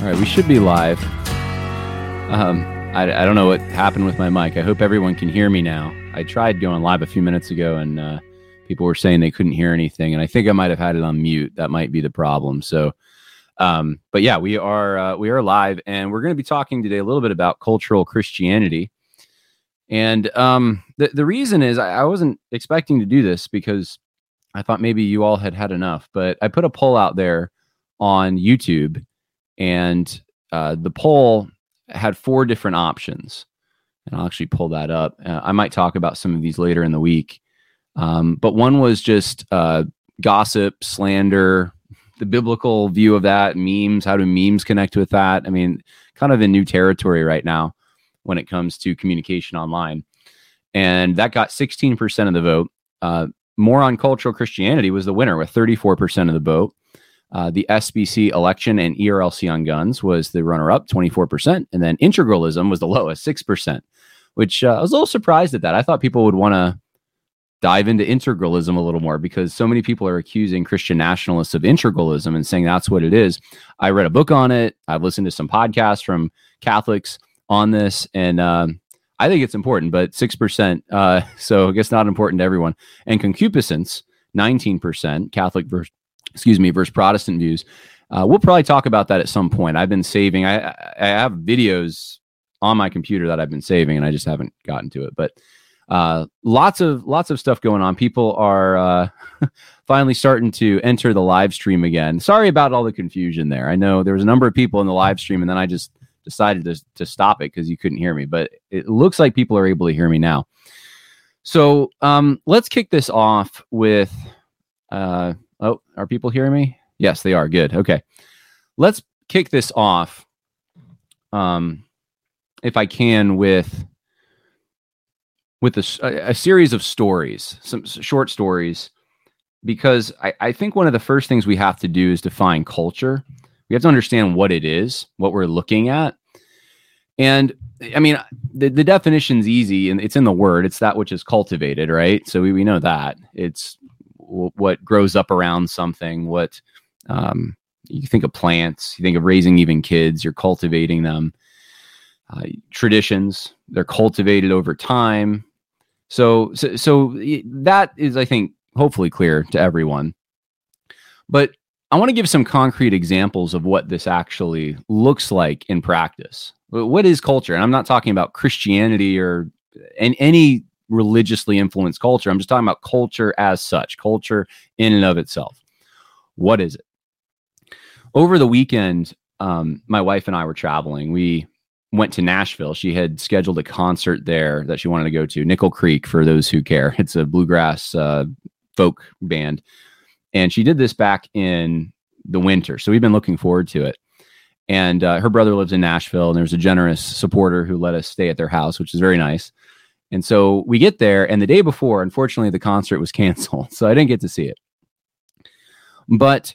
right, we should be live. I don't know what happened with my mic. I hope everyone can hear me now. I tried going live a few minutes ago, and people were saying they couldn't hear anything, and I think I might have had it on mute. That might be the problem. So, but yeah, we are live, and we're going to be talking today a little bit about cultural Christianity. And the reason is I wasn't expecting to do this because I thought maybe you all had enough, but I put a poll out there on YouTube, and the poll had 4 different options. And I'll actually pull that up. I might talk about some of these later in the week. But one was just gossip, slander, the biblical view of that, memes, how do memes connect with that? I mean, kind of in new territory right now when it comes to communication online. And that got 16% of the vote. More on cultural Christianity was the winner with 34% of the vote. The SBC election and ERLC on guns was the runner-up, 24%. And then integralism was the lowest, 6%, which I was a little surprised at that. I thought people would want to dive into integralism a little more because so many people are accusing Christian nationalists of integralism and saying that's what it is. I read a book on it. I've listened to some podcasts from Catholics on this, and I think it's important, but 6%, so I guess not important to everyone. And concupiscence, 19%, Catholic versus Protestant views. We'll probably talk about that at some point. I've been saving, I have videos on my computer that I've been saving, and I just haven't gotten to it. But lots of stuff going on. People are finally starting to enter the live stream again. Sorry about all the confusion there. I know there was a number of people in the live stream, and then I just decided to stop it because you couldn't hear me. But it looks like people are able to hear me now. So let's kick this off with... Oh, are people hearing me? Yes, they are. Good. Okay. Let's kick this off, if I can, with a series of stories, some short stories, because I think one of the first things we have to do is define culture. We have to understand what it is, what we're looking at. And I mean, the definition's easy, and it's in the word. It's that which is cultivated, right? So we know that. It's what grows up around something, what you think of plants, you think of raising even kids, you're cultivating them. Traditions, they're cultivated over time. So that is, I think, hopefully clear to everyone. But I want to give some concrete examples of what this actually looks like in practice. What is culture? And I'm not talking about Christianity or any religiously influenced culture. I'm just talking about culture as such, culture in and of itself. What is it? Over the weekend, my wife and I were traveling. We went to Nashville. She had scheduled a concert there that she wanted to go to, Nickel Creek, for those who care. It's a bluegrass folk band. And she did this back in the winter. So we've been looking forward to it. And her brother lives in Nashville, and there was a generous supporter who let us stay at their house, which is very nice. And so we get there, and the day before, unfortunately, the concert was canceled, so I didn't get to see it. But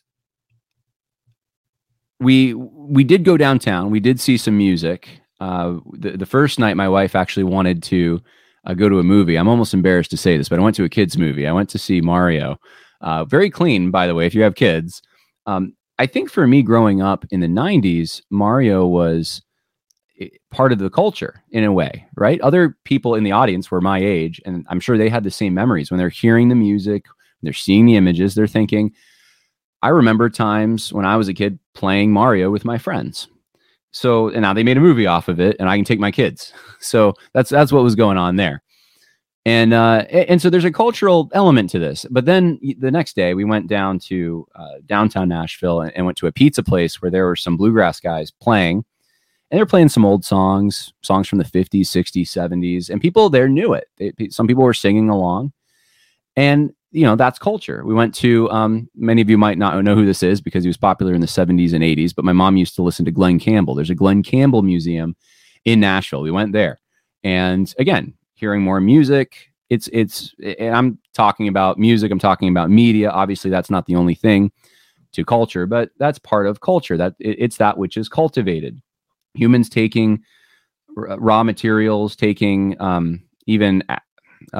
we did go downtown. We did see some music. The first night, my wife actually wanted to go to a movie. I'm almost embarrassed to say this, but I went to a kids' movie. I went to see Mario. Very clean, by the way, if you have kids. I think for me, growing up in the 90s, Mario was part of the culture in a way, right? Other people in the audience were my age, and I'm sure they had the same memories. When they're hearing the music, when they're seeing the images, they're thinking, I remember times when I was a kid playing Mario with my friends. So, and now they made a movie off of it, and I can take my kids. So that's what was going on there. And so there's a cultural element to this. But then the next day we went down to downtown Nashville and went to a pizza place where there were some bluegrass guys playing. And they're playing some old songs from the 50s, 60s, 70s, and people there knew it. Some people were singing along, and that's culture. We went to many of you might not know who this is because he was popular in the 70s and 80s. But my mom used to listen to Glenn Campbell. There's a Glenn Campbell museum in Nashville. We went there, and again, hearing more music. And I'm talking about music. I'm talking about media. Obviously, that's not the only thing to culture, but that's part of culture. That it's that which is cultivated. Humans taking raw materials, taking even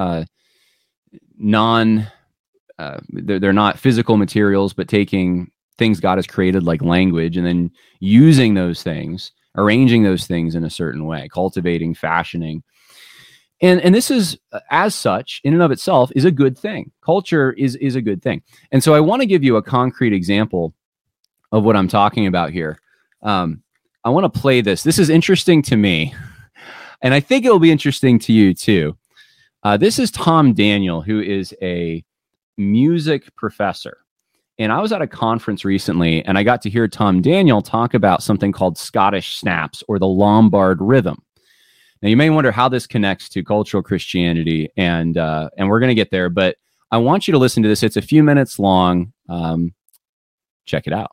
they're not physical materials, but taking things God has created, like language, and then using those things, arranging those things in a certain way, cultivating, fashioning. And this is, as such, in and of itself, is a good thing. Culture is a good thing. And so I want to give you a concrete example of what I'm talking about here. I want to play this. This is interesting to me, and I think it'll be interesting to you too. This is Tom Daniel, who is a music professor. And I was at a conference recently, and I got to hear Tom Daniel talk about something called Scottish snaps, or the Lombard rhythm. Now, you may wonder how this connects to cultural Christianity, and we're going to get there, but I want you to listen to this. It's a few minutes long. Check it out.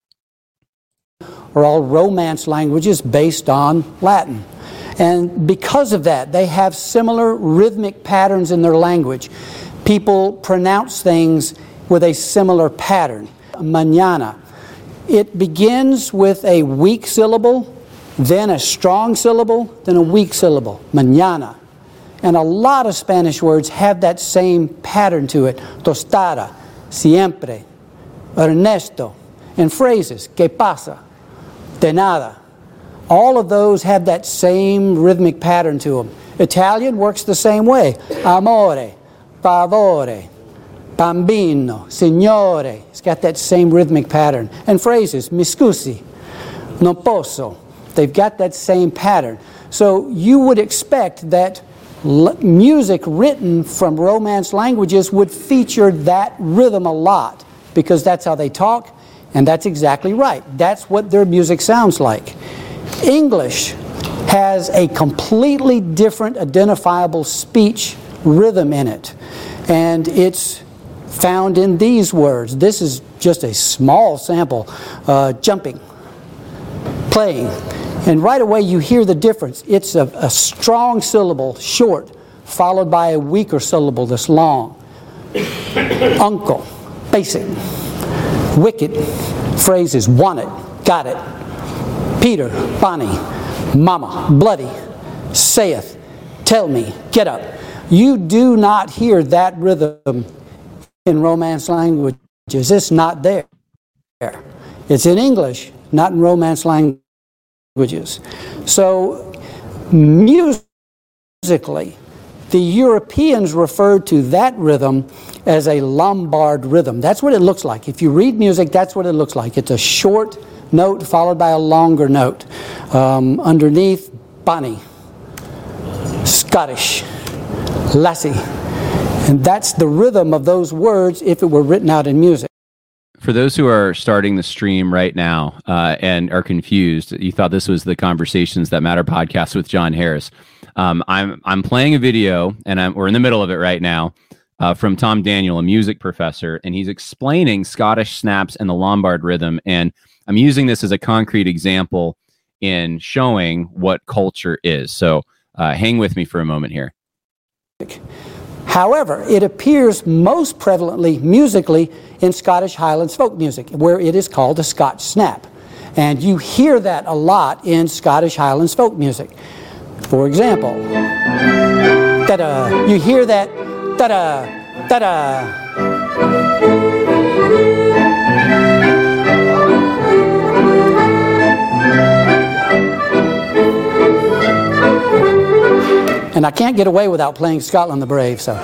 Are all Romance languages based on Latin. And because of that, they have similar rhythmic patterns in their language. People pronounce things with a similar pattern. Mañana. It begins with a weak syllable, then a strong syllable, then a weak syllable. Mañana. And a lot of Spanish words have that same pattern to it. Tostada, siempre, Ernesto. And phrases, que pasa, de nada. All of those have that same rhythmic pattern to them. Italian works the same way. Amore, favore, bambino, signore. It's got that same rhythmic pattern. And phrases, mi scusi, non posso. They've got that same pattern. So you would expect that music written from Romance languages would feature that rhythm a lot, because that's how they talk. And that's exactly right. That's what their music sounds like. English has a completely different identifiable speech rhythm in it. And it's found in these words. This is just a small sample. Jumping, playing. And right away you hear the difference. It's a strong syllable, short, followed by a weaker syllable that's long. Uncle, basic. Wicked phrases, want it, got it. Peter, Bonnie, mama, bloody, saith, tell me, get up. You do not hear that rhythm in Romance languages. It's not there. It's in English, not in Romance languages. So, musically, the Europeans referred to that rhythm as a Lombard rhythm. That's what it looks like. If you read music, that's what it looks like. It's a short note followed by a longer note. Underneath, Bonnie, Scottish, lassie. And that's the rhythm of those words if it were written out in music. For those who are starting the stream right now and are confused, you thought this was the Conversations That Matter podcast with John Harris. I'm playing a video, and we're in the middle of it right now, from Tom Daniel, a music professor, and he's explaining Scottish snaps and the Lombard rhythm. And I'm using this as a concrete example in showing what culture is. So hang with me for a moment here. However, it appears most prevalently musically in Scottish Highlands folk music, where it is called a Scotch snap. And you hear that a lot in Scottish Highlands folk music. For example, da-da, you hear that, da-da, da-da. And I can't get away without playing Scotland the Brave, so.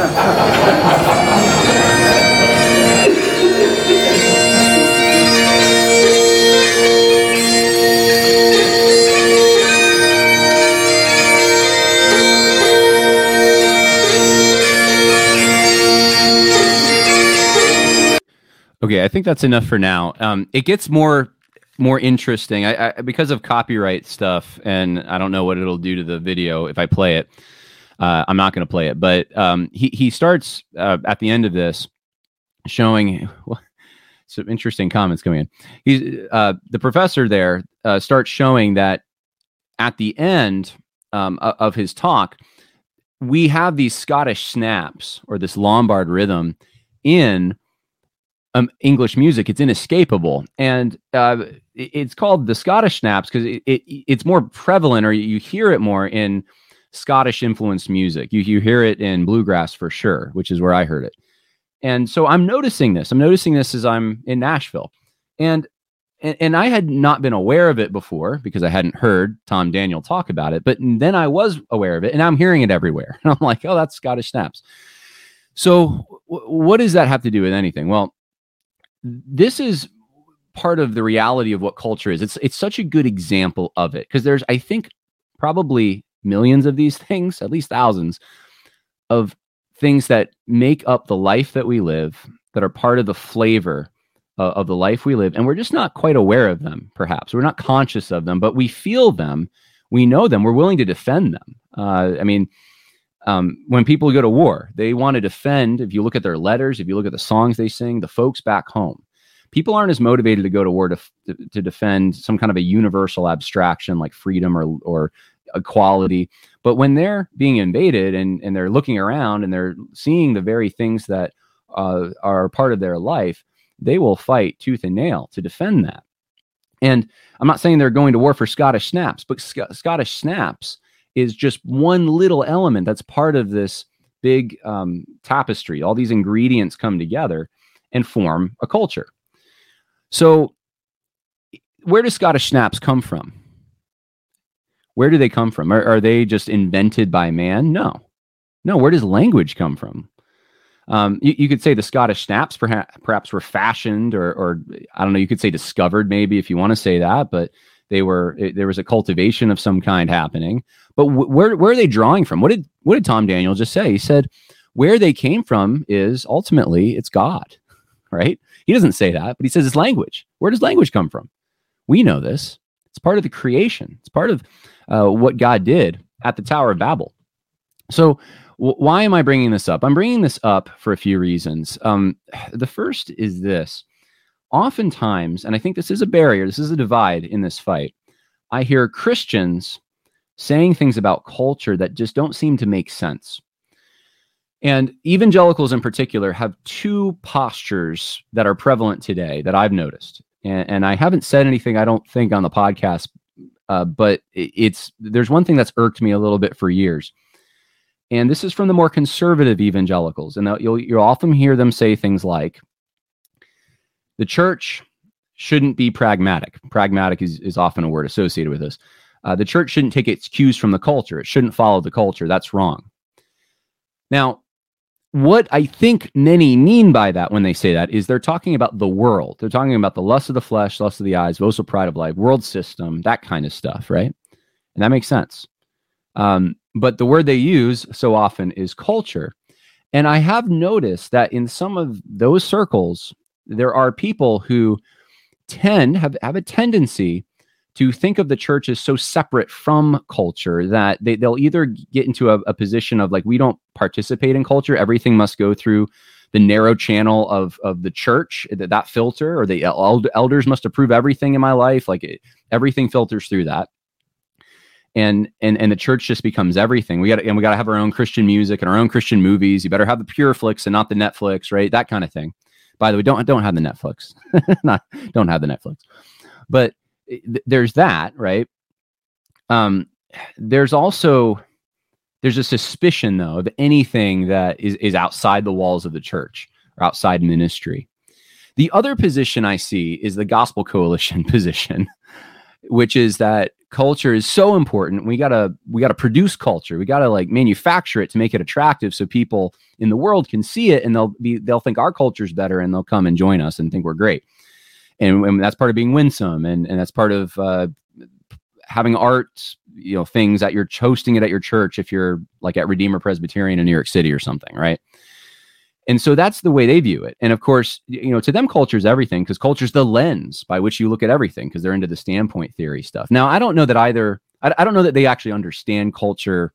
Okay, I think that's enough for now. It gets more interesting. I because of copyright stuff, and I don't know what it'll do to the video if I play it. I'm not going to play it, but he starts at the end of this showing some interesting comments coming in. He's the professor there starts showing that at the end of his talk, we have these Scottish snaps, or this Lombard rhythm, in English music. It's inescapable, and it's called the Scottish snaps because it's more prevalent, or you hear it more in Scottish influenced music. You hear it in bluegrass for sure, which is where I heard it. And so I'm noticing this as I'm in Nashville. And I had not been aware of it before because I hadn't heard Tom Daniel talk about it. But then I was aware of it, and I'm hearing it everywhere. And I'm like, oh, that's Scottish snaps. So what does that have to do with anything? Well, this is part of the reality of what culture is. It's such a good example of it because there's, I think, probably millions of these things, at least thousands of things that make up the life that we live, that are part of the flavor of the life we live. And we're just not quite aware of them, perhaps. We're not conscious of them, but we feel them. We know them. We're willing to defend them. When people go to war, they want to defend. If you look at their letters, if you look at the songs they sing, the folks back home, people aren't as motivated to go to war to defend some kind of a universal abstraction like freedom or equality. But when they're being invaded and they're looking around and they're seeing the very things that are part of their life, they will fight tooth and nail to defend that. And I'm not saying they're going to war for Scottish snaps, but Scottish snaps is just one little element that's part of this big tapestry. All these ingredients come together and form a culture. So where do Scottish snaps come from? Where do they come from? Are they just invented by man? No. Where does language come from? You could say the Scottish snaps perhaps were fashioned or I don't know, you could say discovered maybe if you want to say that, but there was a cultivation of some kind happening. But where are they drawing from? What did Tom Daniel just say? He said, where they came from is ultimately it's God, right? He doesn't say that, but he says it's language. Where does language come from? We know this. It's part of the creation. It's part of what God did at the Tower of Babel. So why am I bringing this up? I'm bringing this up for a few reasons. The first is this. Oftentimes, and I think this is a barrier, this is a divide in this fight, I hear Christians saying things about culture that just don't seem to make sense. And evangelicals in particular have two postures that are prevalent today that I've noticed. And I haven't said anything, I don't think, on the podcast, but there's one thing that's irked me a little bit for years. And this is from the more conservative evangelicals. And you'll often hear them say things like, the church shouldn't be pragmatic. Pragmatic is often a word associated with this. The church shouldn't take its cues from the culture. It shouldn't follow the culture. That's wrong. Now, what I think many mean by that when they say that is they're talking about the world. They're talking about the lust of the flesh, lust of the eyes, boastful pride of life, world system, that kind of stuff, right? And that makes sense. But the word they use so often is culture. And I have noticed that in some of those circles, there are people who have a tendency to think of the church as so separate from culture that they'll either get into a position of like, we don't participate in culture. Everything must go through the narrow channel of the church, that filter, or the elders must approve everything in my life. Everything filters through that. And the church just becomes everything. We got to have our own Christian music and our own Christian movies. You better have the PureFlix and not the Netflix, right? That kind of thing. By the way, don't have the Netflix. Don't have the Netflix. But there's that, right? There's a suspicion though of anything that is outside the walls of the church or outside ministry. The other position I see is the Gospel Coalition position, which is that culture is so important. We gotta produce culture. We gotta manufacture it to make it attractive so people in the world can see it and they'll think our culture's better and they'll come and join us and think we're great. And that's part of being winsome, and that's part of having art, things that you're hosting it at your church if you're like at Redeemer Presbyterian in New York City or something, right? And so that's the way they view it. And of course, to them, culture is everything because culture is the lens by which you look at everything because they're into the standpoint theory stuff. Now, I don't know that either. I don't know that they actually understand culture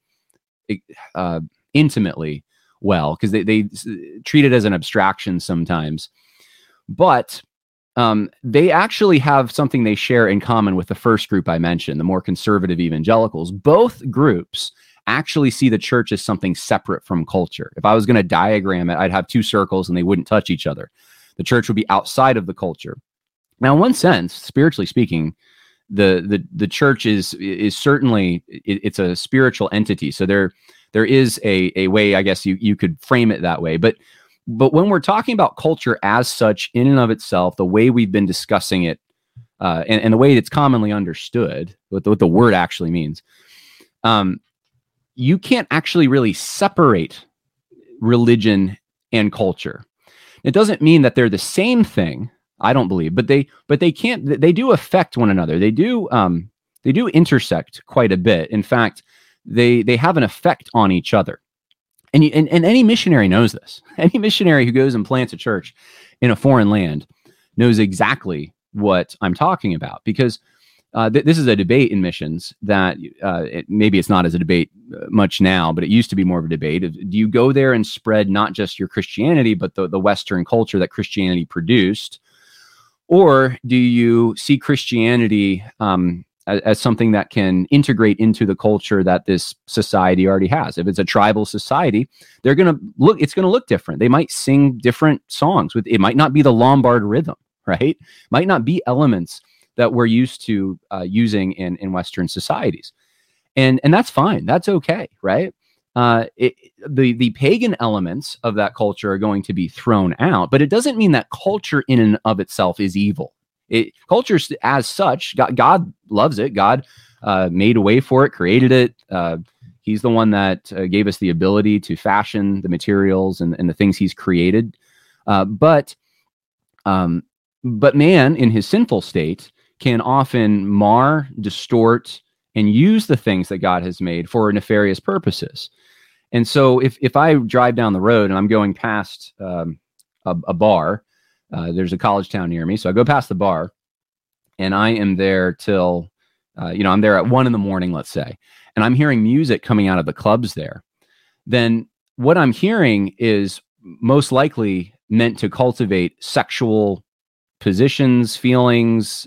intimately well because they treat it as an abstraction sometimes. But they actually have something they share in common with the first group I mentioned, the more conservative evangelicals. Both groups actually see the church as something separate from culture. If I was going to diagram it, I'd have two circles and they wouldn't touch each other. The church would be outside of the culture. Now, in one sense, spiritually speaking, the church is certainly it's a spiritual entity. So there is a way, I guess you could frame it that way. But But when we're talking about culture as such, in and of itself, the way we've been discussing it, and the way it's commonly understood, what the word actually means, you can't actually really separate religion and culture. It doesn't mean that they're the same thing, I don't believe, but they can't. They do affect one another. They do intersect quite a bit. In fact, they have an effect on each other. And any missionary knows this. Any missionary who goes and plants a church in a foreign land knows exactly what I'm talking about, because this is a debate in missions that maybe it's not as a debate much now, but it used to be more of a debate. Do you go there and spread not just your Christianity, but the Western culture that Christianity produced? Or do you see Christianity as something that can integrate into the culture that this society already has? If it's a tribal society, it's going to look different. They might sing different songs. It might not be the Lombard rhythm, right? Might not be elements that we're used to using in Western societies. And that's fine. That's okay, right? The pagan elements of that culture are going to be thrown out, but it doesn't mean that culture in and of itself is evil. Culture as such, God loves it. God made a way for it, created it. He's the one that gave us the ability to fashion the materials and the things he's created. But man in his sinful state can often mar, distort, and use the things that God has made for nefarious purposes. And so if I drive down the road and I'm going past a bar, there's a college town near me, so I go past the bar, and I am there till, I'm there at 1 a.m, let's say, and I'm hearing music coming out of the clubs there. Then what I'm hearing is most likely meant to cultivate sexual positions, feelings,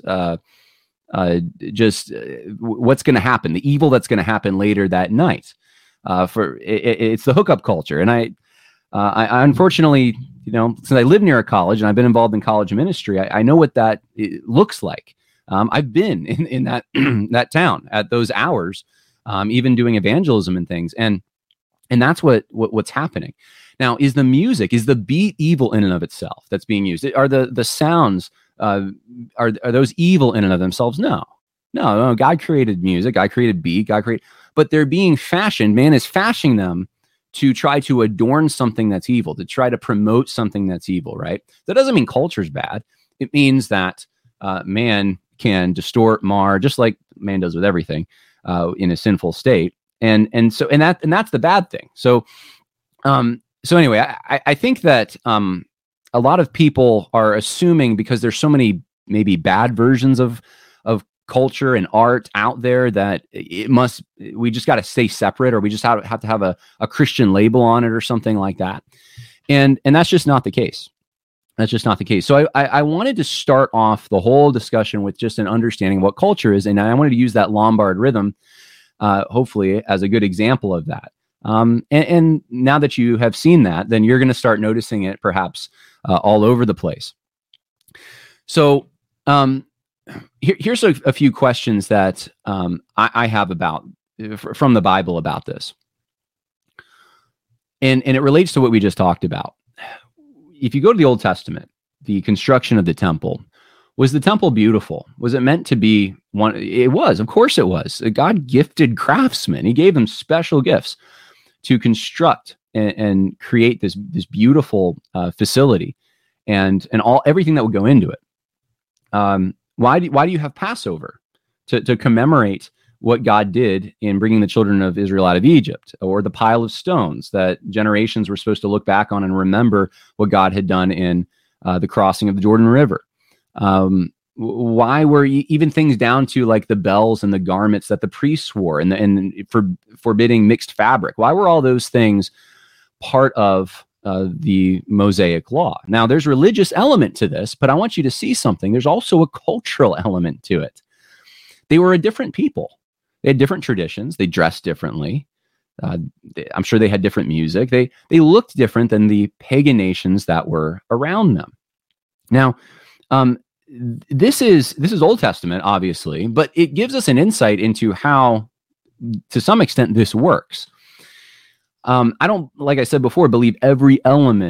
what's going to happen, the evil that's going to happen later that night. It's the hookup culture, and I unfortunately, since I live near a college and I've been involved in college ministry, I know what that looks like. I've been in that that town at those hours, even doing evangelism and things, and that's what's happening. Now, is the beat evil in and of itself that's being used? Are the sounds are those evil in and of themselves? No. God created music. God created beat. But they're being fashioned. Man is fashioning them to try to adorn something that's evil, to try to promote something that's evil, right? That doesn't mean culture's bad. It means that man can distort, mar, just like man does with everything in a sinful state, and that's the bad thing. So anyway, I think that a lot of people are assuming, because there's so many maybe bad versions of culture and art out there, that we just got to stay separate, or we just have to have a Christian label on it or something like that. And that's just not the case. That's just not the case. So I wanted to start off the whole discussion with just an understanding of what culture is. And I wanted to use that Lombard rhythm, hopefully, as a good example of that. And now that you have seen that, then you're going to start noticing it perhaps all over the place. So, here's a few questions that I have from the Bible about this. And it relates to what we just talked about. If you go to the Old Testament, the construction of the temple, was the temple beautiful? Was it meant to be one? It was, of course it was. God gifted craftsmen. He gave them special gifts to construct and create this beautiful facility and everything that would go into it. Why do you have Passover? To commemorate what God did in bringing the children of Israel out of Egypt, or the pile of stones that generations were supposed to look back on and remember what God had done in the crossing of the Jordan River. Why were even things down to like the bells and the garments that the priests wore and forbidding mixed fabric? Why were all those things part of the Mosaic law? Now, there's a religious element to this, but I want you to see something. There's also a cultural element to it. They were a different people. They had different traditions. They dressed differently. I'm sure they had different music. They looked different than the pagan nations that were around them. Now, this is Old Testament, obviously, but it gives us an insight into how, to some extent, this works. I don't, like I said before, believe every element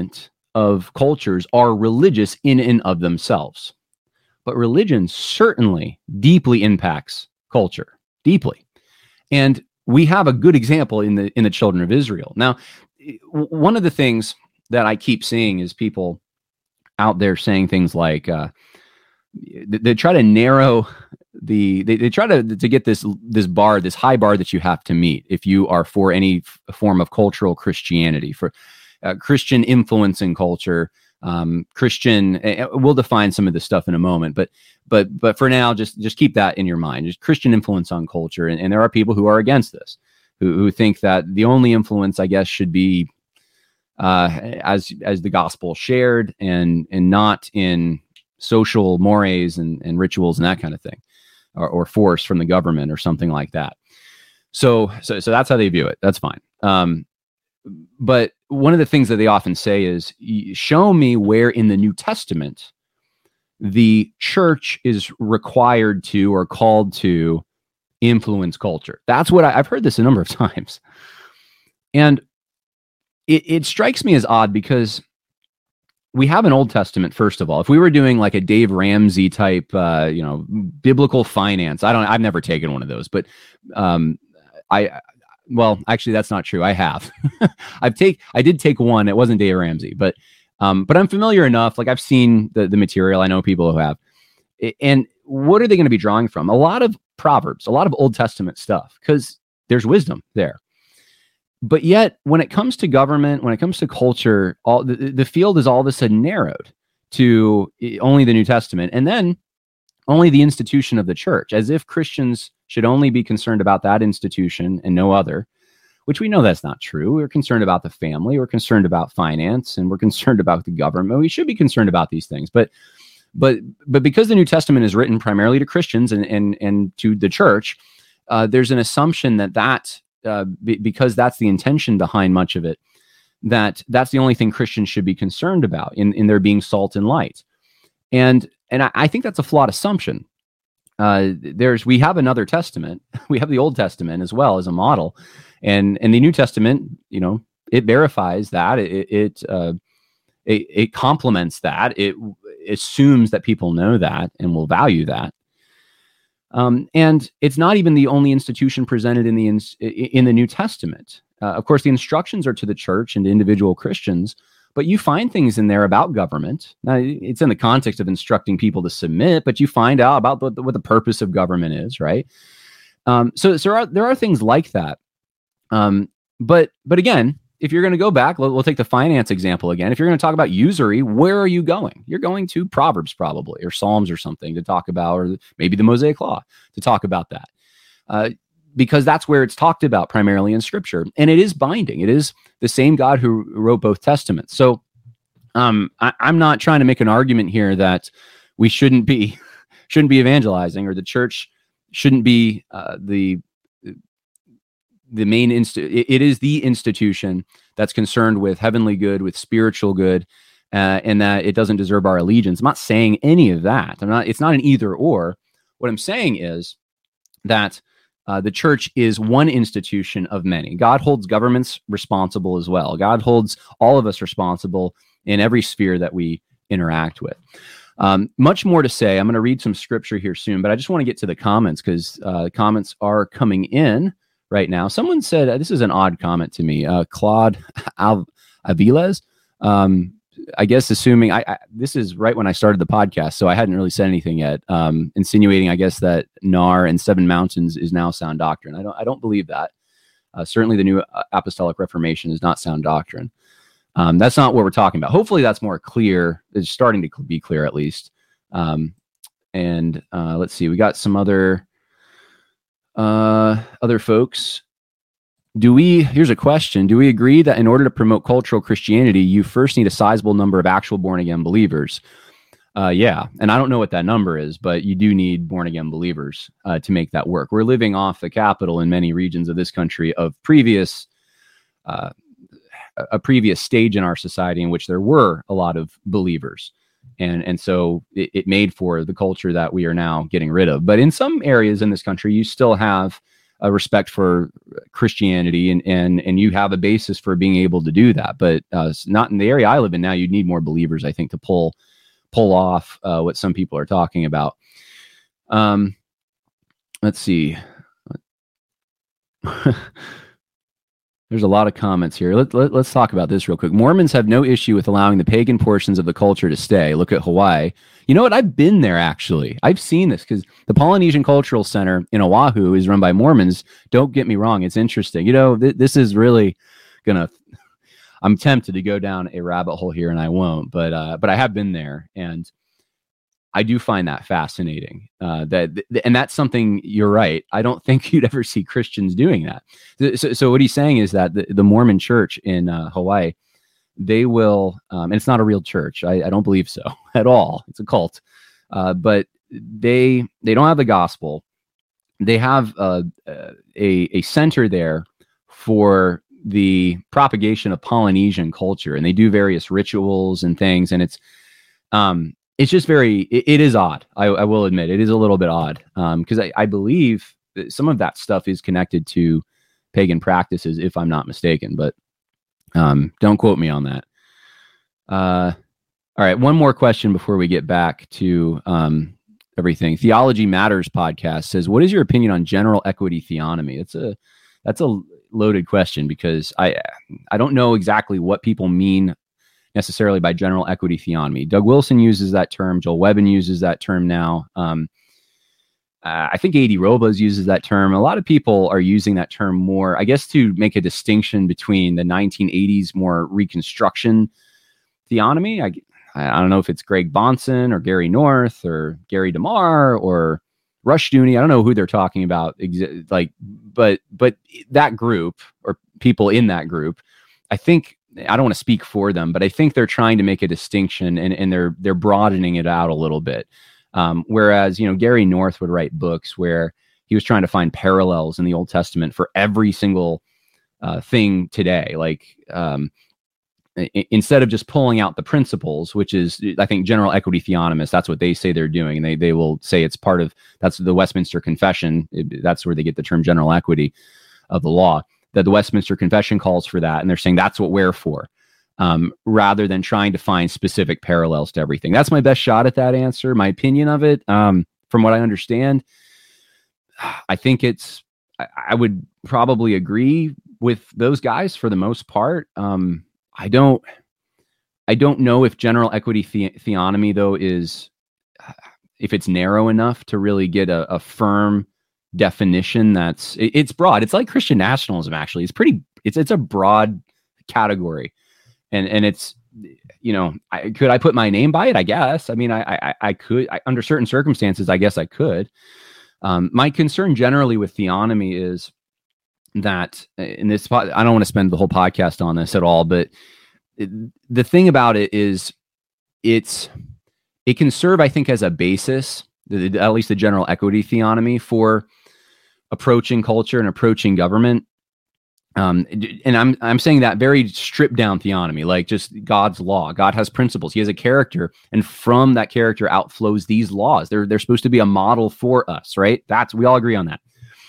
of cultures are religious in and of themselves. But religion certainly deeply impacts culture, deeply. And we have a good example in the children of Israel. Now, one of the things that I keep seeing is people out there saying things like they try to narrow they try to get this bar, this high bar that you have to meet if you are for any form of cultural Christianity, for Christian influence in culture. Christian, we'll define some of this stuff in a moment, but for now, just keep that in your mind. Just Christian influence on culture, and there are people who are against this, who think that the only influence, I guess, should be as the gospel shared, and not in social mores and rituals and that kind of thing, or force from the government or something like that. So that's how they view it. That's fine. But one of the things that they often say is, show me where in the New Testament the church is required to or called to influence culture. That's what I've heard this a number of times. And it strikes me as odd because we have an Old Testament, first of all. If we were doing like a Dave Ramsey type, biblical finance, I've never taken one of those, but well, actually, that's not true. I have. I did take one. It wasn't Dave Ramsey, but I'm familiar enough. Like, I've seen the material. I know people who have. And what are they going to be drawing from? A lot of Proverbs, a lot of Old Testament stuff, because there's wisdom there. But yet, when it comes to government, when it comes to culture, all the field is all of a sudden narrowed to only the New Testament, and then only the institution of the church, as if Christians should only be concerned about that institution and no other, which we know that's not true. We're concerned about the family, we're concerned about finance, and we're concerned about the government. We should be concerned about these things. But because the New Testament is written primarily to Christians and to the church, there's an assumption that because that's the intention behind much of it, that's the only thing Christians should be concerned about in there being salt and light. And I think that's a flawed assumption. We have another testament. We have the Old Testament as well as a model, and the New Testament, it verifies that. It complements that. It assumes that people know that and will value that. And it's not even the only institution presented in the New Testament. Of course, the instructions are to the church and to individual Christians, but you find things in there about government. Now, it's in the context of instructing people to submit, but you find out about what the purpose of government is, right? So there are things like that. But again, if you're going to go back, we'll take the finance example again. If you're going to talk about usury, where are you going? You're going to Proverbs probably, or Psalms or something to talk about, or maybe the Mosaic Law to talk about that. Because that's where it's talked about primarily in Scripture. And it is binding. It is the same God who wrote both Testaments. So I'm not trying to make an argument here that we shouldn't be evangelizing, or the church shouldn't be the main it is the institution that's concerned with heavenly good, with spiritual good, and that it doesn't deserve our allegiance. I'm not saying any of that. It's not an either or. What I'm saying is that the church is one institution of many. God holds governments responsible as well. God holds all of us responsible in every sphere that we interact with. Much more to say. I'm going to read some scripture here soon, but I just want to get to the comments, because comments are coming in right now. Someone said, this is an odd comment to me, Claude Aviles. I guess assuming this is right when I started the podcast, so I hadn't really said anything yet, insinuating, I guess, that NAR and Seven Mountains is now sound doctrine. I don't believe that. Certainly the New Apostolic Reformation is not sound doctrine. That's not what we're talking about. Hopefully that's more clear. It's starting to be clear, at least. And let's see, we got some other folks. Here's a question. Do we agree that in order to promote cultural Christianity, you first need a sizable number of actual born-again believers? Yeah. And I don't know what that number is, but you do need born-again believers to make that work. We're living off the capital in many regions of this country of a previous stage in our society in which there were a lot of believers. And so it made for the culture that we are now getting rid of. But in some areas in this country, you still have a respect for Christianity, and you have a basis for being able to do that. But not in the area I live in now. You'd need more believers, I think, to pull off what some people are talking about. Let's see. There's a lot of comments here. Let's talk about this real quick. Mormons have no issue with allowing the pagan portions of the culture to stay. Look at Hawaii. You know what? I've been there, actually. I've seen this because the Polynesian Cultural Center in Oahu is run by Mormons. Don't get me wrong. It's interesting. You know, this is really going to... I'm tempted to go down a rabbit hole here, and I won't. But I have been there, and I do find that fascinating. And that's something, you're right. I don't think you'd ever see Christians doing that. So what he's saying is that the Mormon church in Hawaii, they will, and it's not a real church. I don't believe so at all. It's a cult. But they don't have the gospel. They have a center there for the propagation of Polynesian culture, and they do various rituals and things. And it's just it is odd. I will admit it is a little bit odd because I believe that some of that stuff is connected to pagan practices, if I'm not mistaken, but don't quote me on that. All right. One more question before we get back to everything. Theology Matters podcast says, what is your opinion on general equity theonomy? That's a loaded question because I don't know exactly what people mean necessarily by general equity theonomy. Doug Wilson uses that term. Joel Webbin uses that term now. I think A.D. Robles uses that term. A lot of people are using that term more, I guess, to make a distinction between the 1980s more Reconstruction theonomy. I don't know if it's Greg Bonson or Gary North or Gary DeMar or Rushdoony. I don't know who they're talking about, but that group or people in that group, I think, I don't want to speak for them, but I think they're trying to make a distinction and they're broadening it out a little bit. Whereas, Gary North would write books where he was trying to find parallels in the Old Testament for every single thing today. Instead of just pulling out the principles, which is, I think, general equity theonomists, that's what they say they're doing. And they will say it's part of, that's the Westminster Confession. That's where they get the term general equity of the law, that the Westminster Confession calls for that. And they're saying that's what we're for, rather than trying to find specific parallels to everything. That's my best shot at that answer. My opinion of it, from what I understand, I think I would probably agree with those guys for the most part. I don't know if general equity theonomy, though, if it's narrow enough to really get a firm definition. It's broad. It's like Christian nationalism, actually. It's a broad category, and it's, could I put my name by it? I guess. I mean, I could, under certain circumstances, I guess I could. My concern generally with theonomy is that, in this, I don't want to spend the whole podcast on this at all, but the thing about it is it can serve, I think, as a basis, at least the general equity theonomy, for approaching culture and approaching government. And I'm saying that very stripped down theonomy, like just God's law. God has principles. He has a character, and from that character outflows these laws. They're supposed to be a model for us, right? We all agree on that.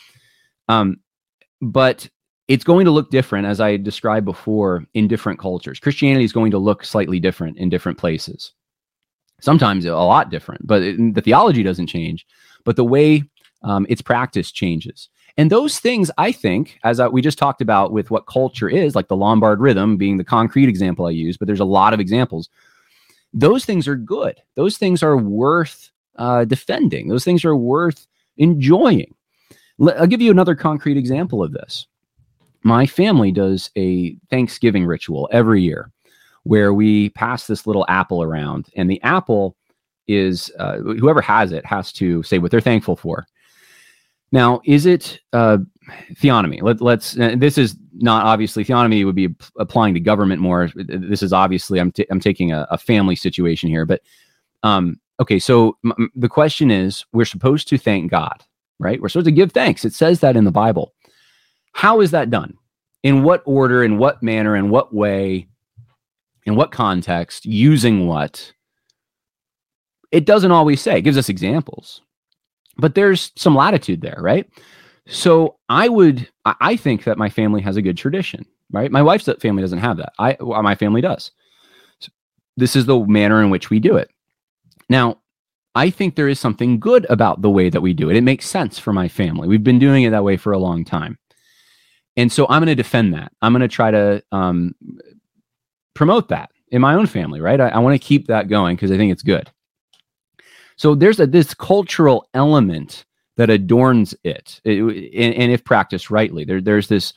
But it's going to look different, as I described before, in different cultures. Christianity is going to look slightly different in different places. Sometimes a lot different, but the theology doesn't change, but the way its practice changes. And those things, I think, as we just talked about with what culture is, like the Lombard rhythm being the concrete example I use, but there's a lot of examples. Those things are good. Those things are worth defending. Those things are worth enjoying. I'll give you another concrete example of this. My family does a Thanksgiving ritual every year where we pass this little apple around, and the apple is, whoever has it has to say what they're thankful for. Now, is it theonomy? This is not, obviously, theonomy would be applying to government more. This is obviously, I'm taking a family situation here, but okay. So the question is, we're supposed to thank God, right? We're supposed to give thanks. It says that in the Bible. How is that done? In what order, in what manner, in what way, in what context, using what? It doesn't always say. It gives us examples, but there's some latitude there, right? So I think that my family has a good tradition, right? My wife's family doesn't have that. My family does. So this is the manner in which we do it. Now, I think there is something good about the way that we do it. It makes sense for my family. We've been doing it that way for a long time. And so I'm going to defend that. I'm going to try to promote that in my own family, right? I want to keep that going because I think it's good. So there's this cultural element that adorns it, and if practiced rightly, there's this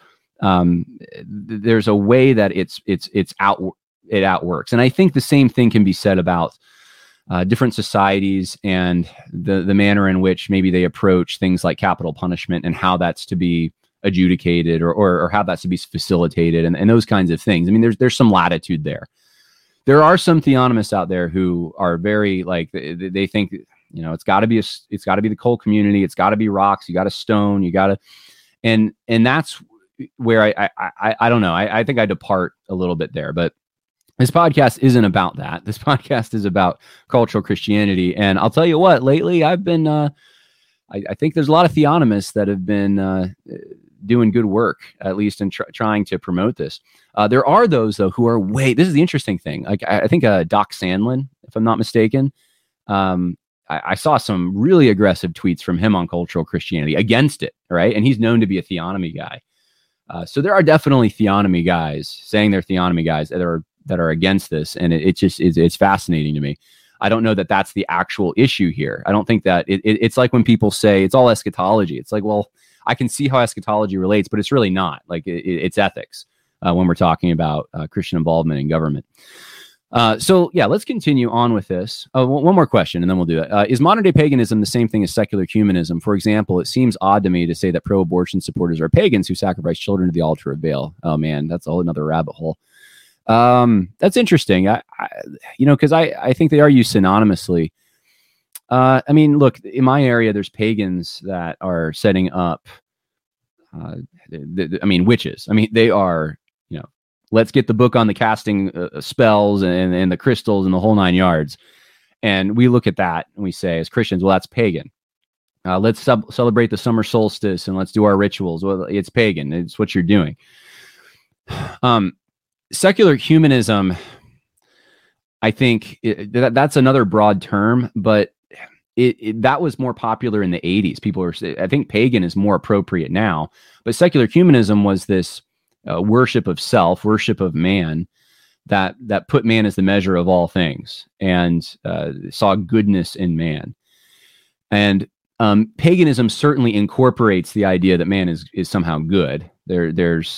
there's a way that it outworks, and I think the same thing can be said about different societies and the manner in which maybe they approach things like capital punishment and how that's to be adjudicated or how that's to be facilitated and those kinds of things. I mean, there's some latitude there. There are some theonomists out there who are very like they think, you know, it's got to be the Cole community. It's got to be rocks. You got to stone. You got to, and that's where I don't know. I think I depart a little bit there, but this podcast isn't about that. This podcast is about cultural Christianity. And I'll tell you what, lately I've been, I think there's a lot of theonomists that have been doing good work, at least in trying to promote this. There are those though who are this is the interesting thing. Like I think Doc Sandlin, if I'm not mistaken, I saw some really aggressive tweets from him on cultural Christianity against it, right? And he's known to be a theonomy guy. So there are definitely theonomy guys saying they're theonomy guys that are against this, and it's fascinating to me. I don't know that that's the actual issue here. I don't think that it's like when people say it's all eschatology. It's like, well, I can see how eschatology relates, but it's really not. Like it's ethics when we're talking about Christian involvement in government. So yeah, let's continue on with this. One more question, and then we'll do it. Is modern day paganism the same thing as secular humanism? For example, it seems odd to me to say that pro-abortion supporters are pagans who sacrifice children to the altar of Baal. Oh man, that's a whole another rabbit hole. That's interesting. Because I think they are used synonymously. I mean, look, in my area, there's pagans that are setting up, witches. I mean, they are, let's get the book on the casting spells and the crystals and the whole 9 yards. And we look at that and we say, as Christians, well, that's pagan. Let's celebrate the summer solstice and let's do our rituals. Well, it's pagan. It's what you're doing. Secular humanism, I think that's another broad term, but that was more popular in the 80s. I think pagan is more appropriate now, but secular humanism was this worship of self, worship of man, that put man as the measure of all things and saw goodness in man. And paganism certainly incorporates the idea that man is somehow good. There's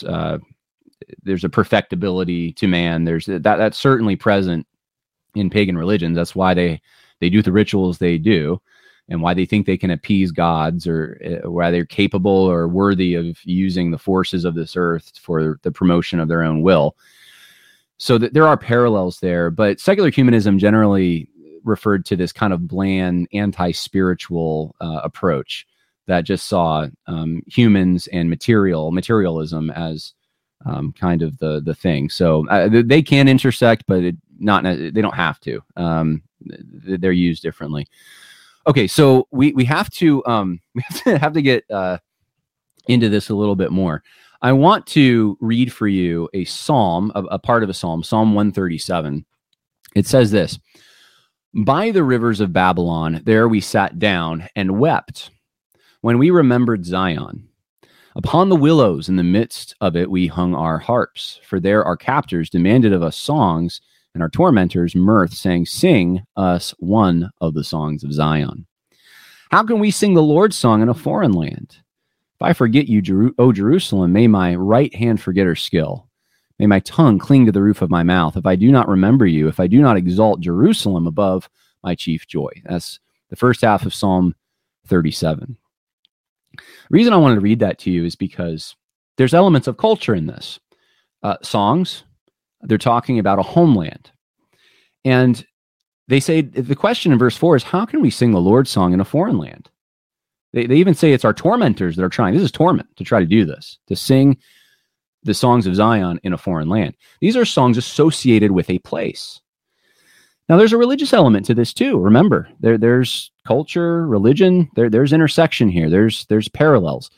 a perfectibility to man. There's that's certainly present in pagan religions. That's why they do the rituals they do, and why they think they can appease gods, or why they're capable or worthy of using the forces of this earth for the promotion of their own will. So there are parallels there, but secular humanism generally referred to this kind of bland, anti-spiritual approach that just saw humans and materialism as kind of the thing. So they can intersect, but they don't have to. They're used differently. Okay, so we have to get into this a little bit more. I want to read for you a psalm, a part of a psalm, Psalm 137. It says this: "By the rivers of Babylon, there we sat down and wept when we remembered Zion. Upon the willows in the midst of it we hung our harps, for there our captors demanded of us songs, and our tormentors mirth, saying, 'Sing us one of the songs of Zion.' How can we sing the Lord's song in a foreign land? If I forget you, O Jerusalem, may my right hand forget her skill. May my tongue cling to the roof of my mouth. If I do not remember you, if I do not exalt Jerusalem above my chief joy." That's the first half of Psalm 37. The reason I wanted to read that to you is because there's elements of culture in this. Songs, they're talking about a homeland. And they say, the question in verse 4 is, how can we sing the Lord's song in a foreign land? They even say it's our tormentors that are trying. This is torment to try to do this, to sing the songs of Zion in a foreign land. These are songs associated with a place. Now, there's a religious element to this too. Remember, there's culture, religion, there's intersection here. There's parallels.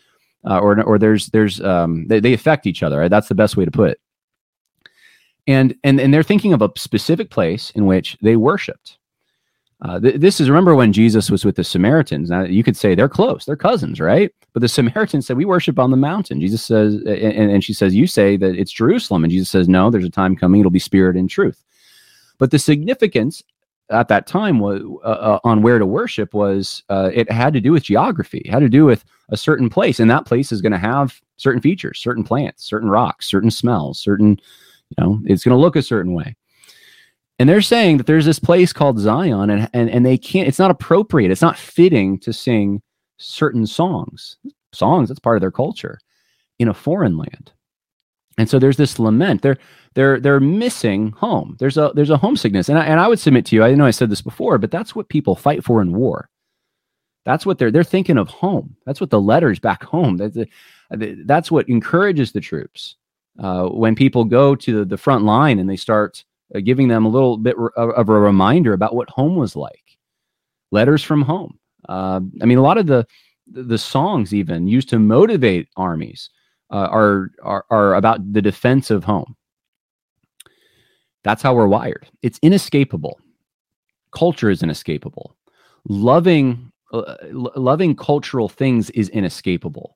or they affect each other. Right? That's the best way to put it. And they're thinking of a specific place in which they worshipped. This is, remember when Jesus was with the Samaritans. Now you could say they're close, they're cousins, right? But the Samaritans said, we worship on the mountain. Jesus says, and she says, you say that it's Jerusalem. And Jesus says, no, there's a time coming, it'll be spirit and truth. But the significance at that time was on where to worship was it had to do with geography. It had to do with a certain place, and that place is going to have certain features, certain plants, certain rocks, certain smells, certain, it's going to look a certain way. And they're saying that there's this place called Zion, and they can't, it's not appropriate, it's not fitting to sing certain songs, that's part of their culture, in a foreign land. And so there's this lament. They're missing home. There's a homesickness. And I would submit to you, I know I said this before, but that's what people fight for in war. That's what they're thinking of home. That's what the letters back home. That's what encourages the troops. When people go to the front line and they start giving them a little bit of a reminder about what home was like. Letters from home. I mean, a lot of the songs even used to motivate armies are about the defense of home. That's how we're wired. It's inescapable. Culture is inescapable. Loving cultural things is inescapable.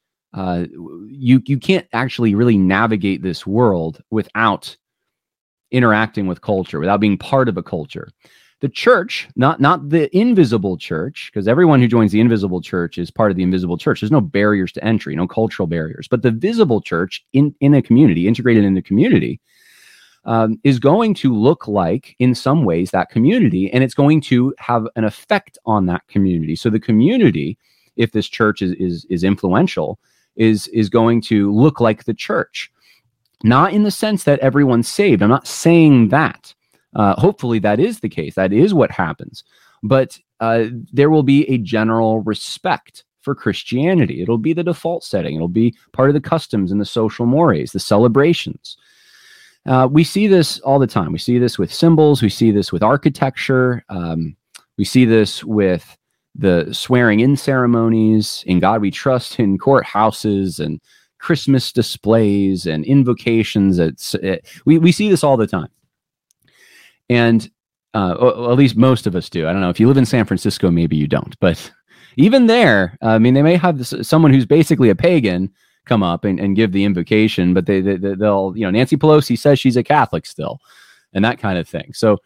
You can't actually really navigate this world without interacting with culture, without being part of a culture. The church, not the invisible church, because everyone who joins the invisible church is part of the invisible church. There's no barriers to entry, no cultural barriers. But the visible church in a community, integrated in the community, is going to look like, in some ways, that community, and it's going to have an effect on that community. So the community, if this church is influential, is going to look like the church. Not in the sense that everyone's saved. I'm not saying that. Hopefully that is the case. That is what happens. But there will be a general respect for Christianity. It'll be the default setting. It'll be part of the customs and the social mores, the celebrations. We see this all the time. We see this with symbols. We see this with architecture. We see this with the swearing in ceremonies, in God we trust, in courthouses and Christmas displays and invocations. We see this all the time. And at least most of us do. I don't know. If you live in San Francisco, maybe you don't. But even there, I mean, they may have someone who's basically a pagan come up and give the invocation, but they'll, Nancy Pelosi says she's a Catholic still, and that kind of thing. So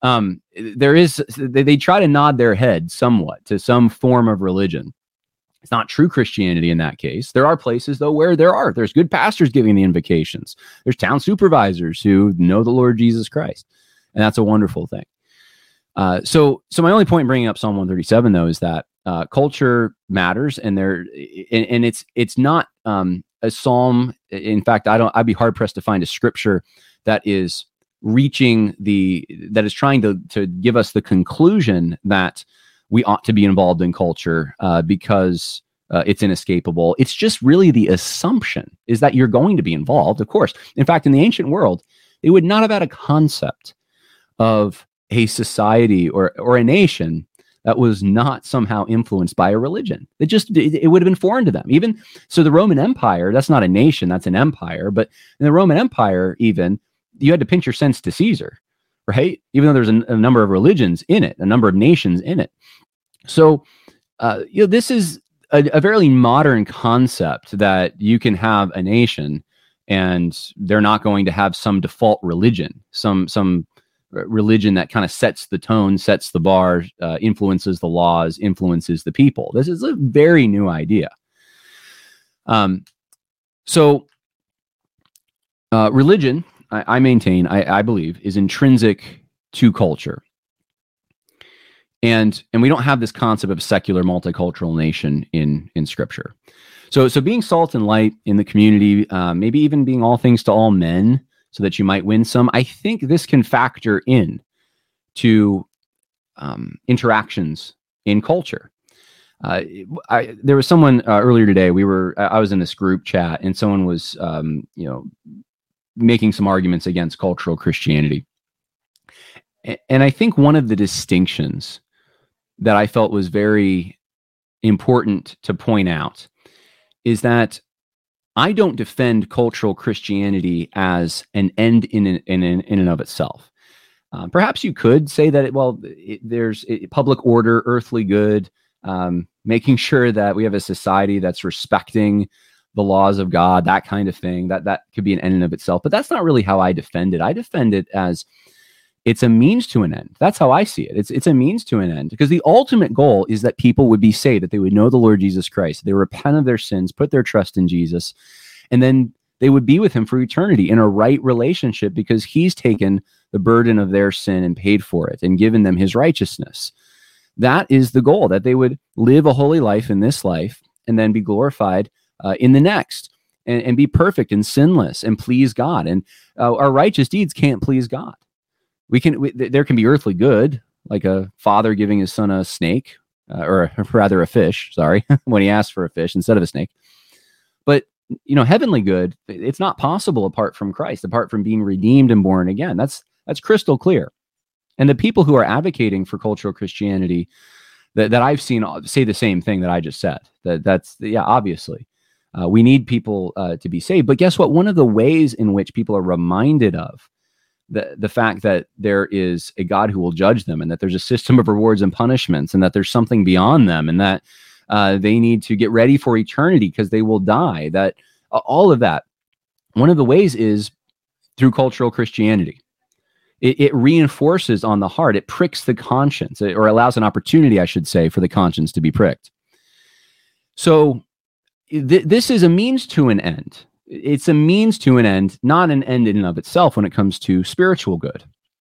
they try to nod their head somewhat to some form of religion. It's not true Christianity in that case. There are places, though, where there's good pastors giving the invocations. There's town supervisors who know the Lord Jesus Christ. And that's a wonderful thing. So my only point in bringing up Psalm 137, though, is that culture matters, and it's not a psalm. In fact, I'd be hard pressed to find a scripture that is trying to give us the conclusion that we ought to be involved in culture because it's inescapable. It's just really the assumption is that you're going to be involved, of course. In fact, in the ancient world, they would not have had a concept of a society or a nation that was not somehow influenced by a religion. It would have been foreign to them. Even so, the Roman Empire, that's not a nation, that's an empire. But in the Roman Empire, even, you had to pinch your sense to Caesar, right? Even though there's a number of religions in it, a number of nations in it. So, this is a fairly modern concept that you can have a nation and they're not going to have some default religion, some religion that kind of sets the tone, sets the bar, influences the laws, influences the people. This is a very new idea. Religion, I maintain, I believe, is intrinsic to culture. And we don't have this concept of a secular multicultural nation in Scripture. So being salt and light in the community, maybe even being all things to all men, so that you might win some. I think this can factor in to interactions in culture. There was someone earlier today. I was in this group chat, and someone was, making some arguments against cultural Christianity. And I think one of the distinctions that I felt was very important to point out is that I don't defend cultural Christianity as an end in and of itself. Perhaps you could say that, there's public order, earthly good, making sure that we have a society that's respecting the laws of God, that kind of thing. That could be an end in of itself. But that's not really how I defend it. I defend it as it's a means to an end. That's how I see it. It's a means to an end, because the ultimate goal is that people would be saved, that they would know the Lord Jesus Christ, they repent of their sins, put their trust in Jesus, and then they would be with him for eternity in a right relationship, because he's taken the burden of their sin and paid for it and given them his righteousness. That is the goal, that they would live a holy life in this life and then be glorified in the next, and be perfect and sinless and please God. And our righteous deeds can't please God. There can be earthly good, like a father giving his son a snake, or rather a fish, when he asked for a fish instead of a snake. But, heavenly good, it's not possible apart from Christ, apart from being redeemed and born again. That's crystal clear. And the people who are advocating for cultural Christianity that I've seen say the same thing that I just said. Obviously. We need people to be saved. But guess what? One of the ways in which people are reminded of the fact that there is a God who will judge them, and that there's a system of rewards and punishments, and that there's something beyond them, and that they need to get ready for eternity because they will die, that all of that, one of the ways is through cultural Christianity. It reinforces on the heart, it pricks the conscience, or allows an opportunity, I should say, for the conscience to be pricked. So this is a means to an end. It's a means to an end, not an end in and of itself when it comes to spiritual good.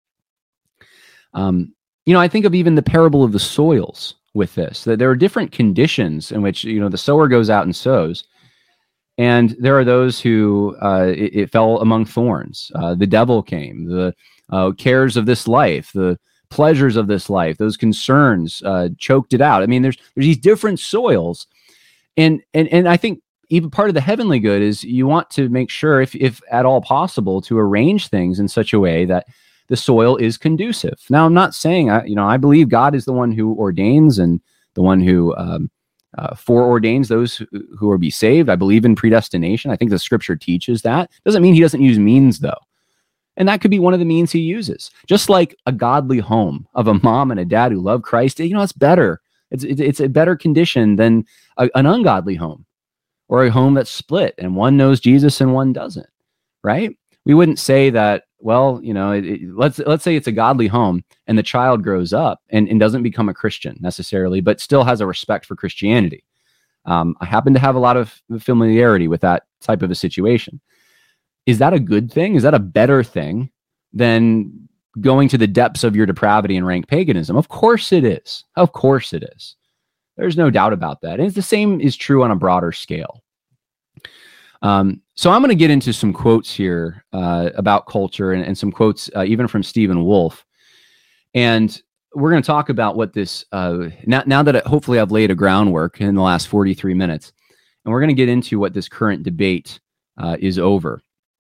I think of even the parable of the soils with this, that there are different conditions in which, the sower goes out and sows, and there are those who it fell among thorns. The devil came, the cares of this life, the pleasures of this life, those concerns choked it out. I mean, there's these different soils, and I think even part of the heavenly good is you want to make sure, if at all possible, to arrange things in such a way that the soil is conducive. Now, I'm not saying, I believe God is the one who ordains and the one who foreordains those who will be saved. I believe in predestination. I think the scripture teaches that. Doesn't mean he doesn't use means, though. And that could be one of the means he uses. Just like a godly home of a mom and a dad who love Christ, it's better. It's a better condition than an ungodly home, or a home that's split and one knows Jesus and one doesn't, right? We wouldn't say that, let's say it's a godly home and the child grows up and doesn't become a Christian necessarily, but still has a respect for Christianity. I happen to have a lot of familiarity with that type of a situation. Is that a good thing? Is that a better thing than going to the depths of your depravity and rank paganism? Of course it is. Of course it is. There's no doubt about that. And the same is true on a broader scale. So I'm going to get into some quotes here about culture, and some quotes even from Stephen Wolfe. And we're going to talk about what this, now that hopefully I've laid a groundwork in the last 43 minutes, and we're going to get into what this current debate is over.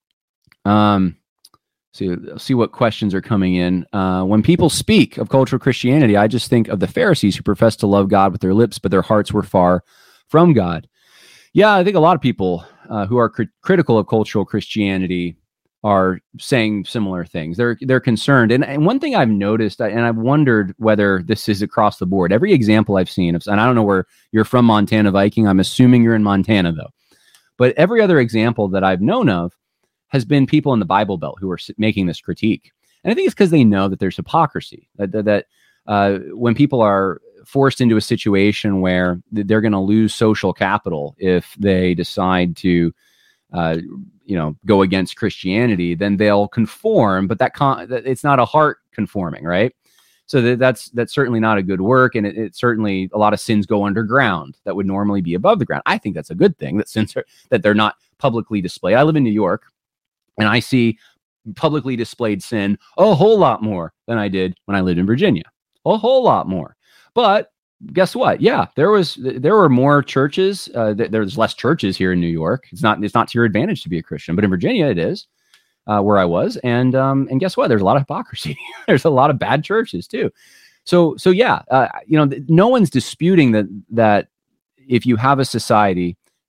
See what questions are coming in. When people speak of cultural Christianity, I just think of the Pharisees who profess to love God with their lips, but their hearts were far from God. Yeah, I think a lot of people who are critical of cultural Christianity are saying similar things. They're concerned. And one thing I've noticed, and I've wondered whether this is across the board, every example I've seen, and I don't know where you're from, Montana Viking. I'm assuming you're in Montana, though. But every other example that I've known of has been people in the Bible Belt who are making this critique. And I think it's because they know that there's hypocrisy, that when people are forced into a situation where they're going to lose social capital if they decide to, go against Christianity, then they'll conform, but it's not a heart conforming, right? So that's certainly not a good work, and it certainly, a lot of sins go underground that would normally be above the ground. I think that's a good thing, that sins that they're not publicly displayed. I live in New York, and I see publicly displayed sin a whole lot more than I did when I lived in Virginia. A whole lot more. But guess what? Yeah, there were more churches. There's less churches here in New York. It's not to your advantage to be a Christian, but in Virginia it is, where I was. And guess what? There's a lot of hypocrisy. There's a lot of bad churches too. So yeah, no one's disputing that if you have a society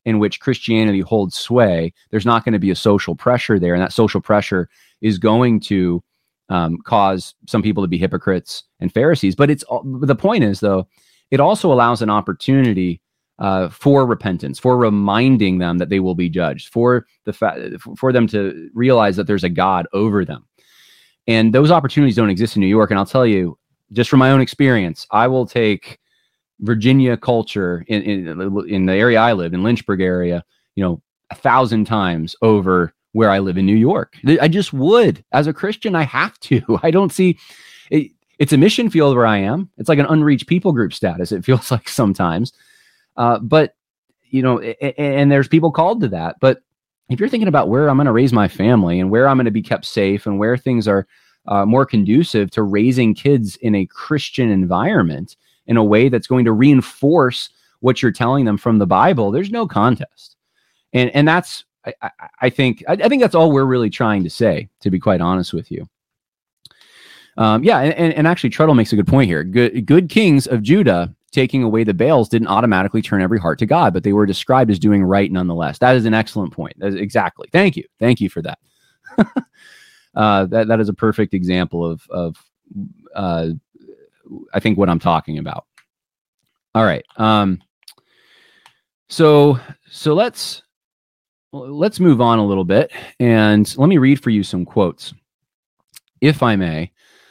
in which Christianity holds sway, there's not going to be a social pressure there. And that social pressure is going to cause some people to be hypocrites and Pharisees. But the point is, though, it also allows an opportunity for repentance, for reminding them that they will be judged, for them to realize that there's a God over them. And those opportunities don't exist in New York. And I'll tell you, just from my own experience, I will take Virginia culture in the area I live, in Lynchburg area, 1,000 times over where I live in New York. I just would. As a Christian, I have to. I don't see it. It's a mission field where I am. It's like an unreached people group status, it feels like sometimes. But, and there's people called to that. But if you're thinking about where I'm going to raise my family and where I'm going to be kept safe and where things are more conducive to raising kids in a Christian environment in a way that's going to reinforce what you're telling them from the Bible, there's no contest. And that's, I think that's all we're really trying to say, to be quite honest with you. And actually Treadle makes a good point here. Good kings of Judah taking away the Baals didn't automatically turn every heart to God, but they were described as doing right nonetheless. That is an excellent point. Exactly. Thank you for that. That is a perfect example of I think what I'm talking about. All right. So let's move on a little bit, and let me read for you some quotes, if I may,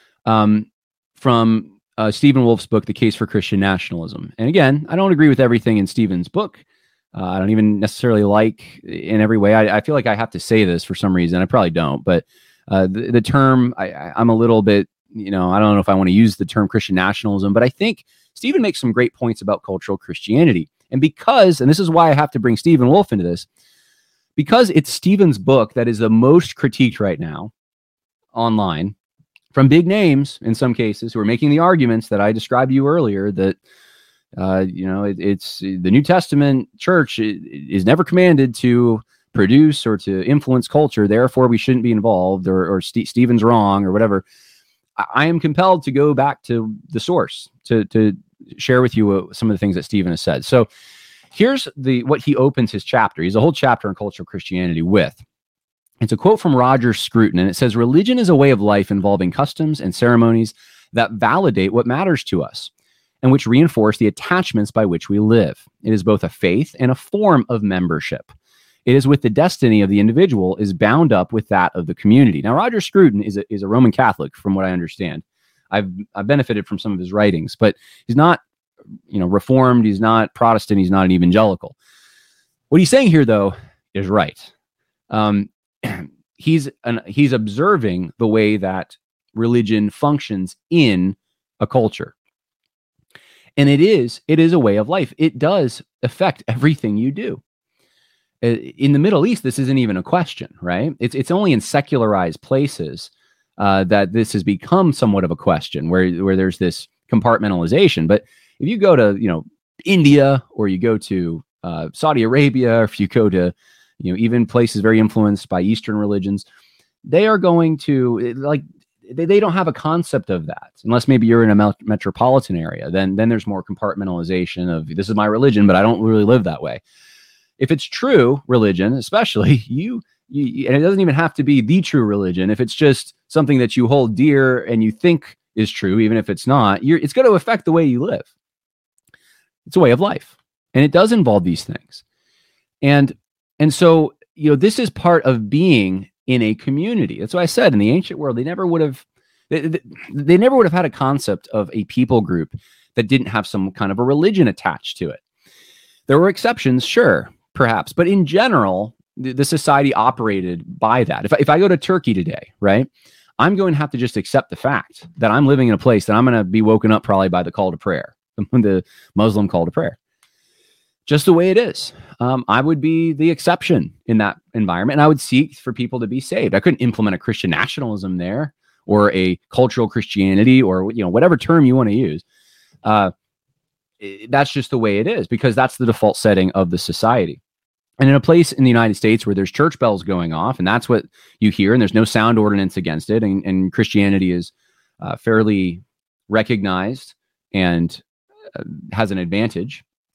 from Stephen Wolfe's book, The Case for Christian Nationalism. And again, I don't agree with everything in Stephen's book. I don't even necessarily like in every way. I feel like I have to say this for some reason. I probably don't, but the term, I'm a little bit, I don't know if I want to use the term Christian nationalism, but I think Stephen makes some great points about cultural Christianity. And this is why I have to bring Stephen Wolfe into this, because it's Stephen's book that is the most critiqued right now online, from big names in some cases who are making the arguments that I described to you earlier, that it's the New Testament church is never commanded to produce or to influence culture, therefore we shouldn't be involved, or Stephen's wrong, or whatever. I am compelled to go back to the source to share with you some of the things that Stephen has said. So here's what he opens his chapter. He's a whole chapter on cultural Christianity with. It's a quote from Roger Scruton, and it says, "Religion is a way of life involving customs and ceremonies that validate what matters to us and which reinforce the attachments by which we live. It is both a faith and a form of membership. It is with the destiny of the individual is bound up with that of the community." Now, Roger Scruton is a Roman Catholic, from what I understand. I've benefited from some of his writings, but he's not, Reformed. He's not Protestant. He's not an evangelical. What he's saying here, though, is right. He's observing the way that religion functions in a culture, and it is a way of life. It does affect everything you do. In the Middle East, this isn't even a question, right? It's only in secularized places that this has become somewhat of a question, where there's this compartmentalization. But if you go to India, or you go to Saudi Arabia, or if you go to even places very influenced by Eastern religions, they are going to they don't have a concept of that, unless maybe you're in a metropolitan area. Then there's more compartmentalization of, this is my religion, but I don't really live that way. If it's true religion, especially, and it doesn't even have to be the true religion. If it's just something that you hold dear and you think is true, even if it's not, it's going to affect the way you live. It's a way of life, and it does involve these things. And so, this is part of being in a community. That's why I said, in the ancient world, they never would have had a concept of a people group that didn't have some kind of a religion attached to it. There were exceptions, sure, perhaps, but in general, the society operated by that. If I go to Turkey today, right, I'm going to have to just accept the fact that I'm living in a place that I'm going to be woken up probably by the call to prayer, the Muslim call to prayer. Just the way it is. I would be the exception in that environment, and I would seek for people to be saved. I couldn't implement a Christian nationalism there, or a cultural Christianity, or whatever term you want to use. That's just the way it is, because that's the default setting of the society. And in a place in the United States where there's church bells going off, and that's what you hear, and there's no sound ordinance against it, and Christianity is fairly recognized and has an advantage,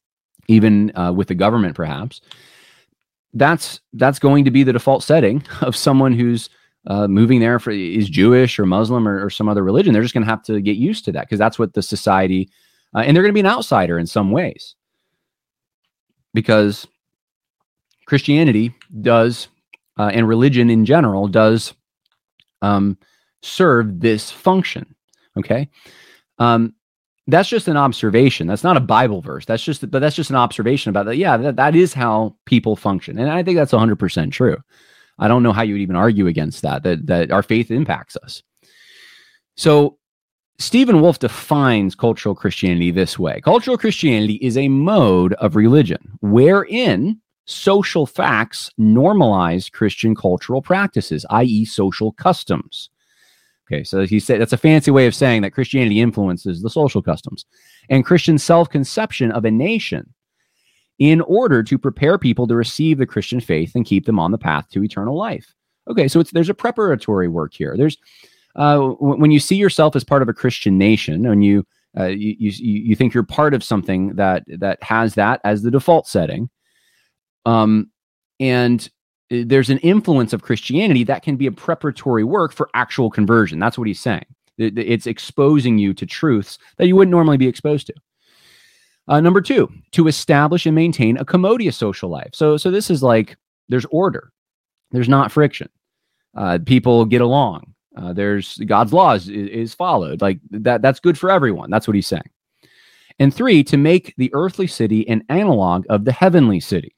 even with the government, perhaps, that's going to be the default setting of someone who's moving there is Jewish or Muslim or some other religion. They're just going to have to get used to that because that's what the society, and they're going to be an outsider in some ways because Christianity does, and religion in general does serve this function. Okay. That's just an observation. That's not a Bible verse. That's just an observation about that. Yeah, that is how people function. And I think that's 100% true. I don't know how you would even argue against that our faith impacts us. So Stephen Wolfe defines cultural Christianity this way. Cultural Christianity is a mode of religion wherein social facts normalize Christian cultural practices, i.e. social customs. Okay, so he said that's a fancy way of saying that Christianity influences the social customs and Christian self-conception of a nation in order to prepare people to receive the Christian faith and keep them on the path to eternal life. Okay, so there's a preparatory work here. There's when you see yourself as part of a Christian nation, and you think you're part of something that has that as the default setting, and there's an influence of Christianity that can be a preparatory work for actual conversion. That's what he's saying. It's exposing you to truths that you wouldn't normally be exposed to. Number two, to establish and maintain a commodious social life. So this is like there's order. There's not friction. People get along. There's God's laws is followed. Like that's good for everyone. That's what he's saying. And three, to make the earthly city an analog of the heavenly city.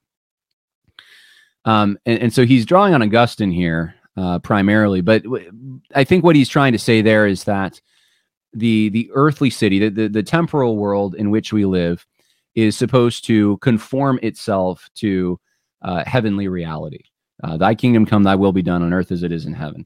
And so he's drawing on Augustine here primarily, but I think what he's trying to say there is that the earthly city, the temporal world in which we live, is supposed to conform itself to heavenly reality. Thy kingdom come, thy will be done on earth as it is in heaven.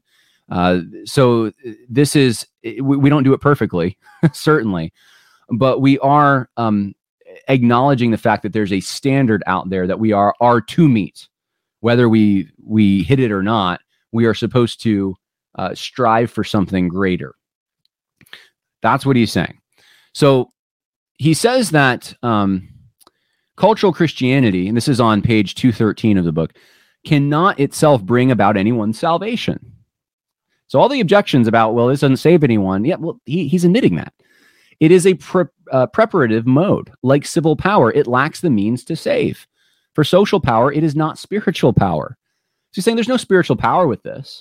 So this is, we don't do it perfectly, certainly, but we are acknowledging the fact that there's a standard out there that we are to meet. Whether we hit it or not, we are supposed to strive for something greater. That's what he's saying. So he says that cultural Christianity, and this is on page 213 of the book, cannot itself bring about anyone's salvation. So all the objections about, well, this doesn't save anyone. Yeah, well, he's admitting that. It is a preparative mode. Like civil power, it lacks the means to save. For social power, it is not spiritual power. So he's saying there's no spiritual power with this,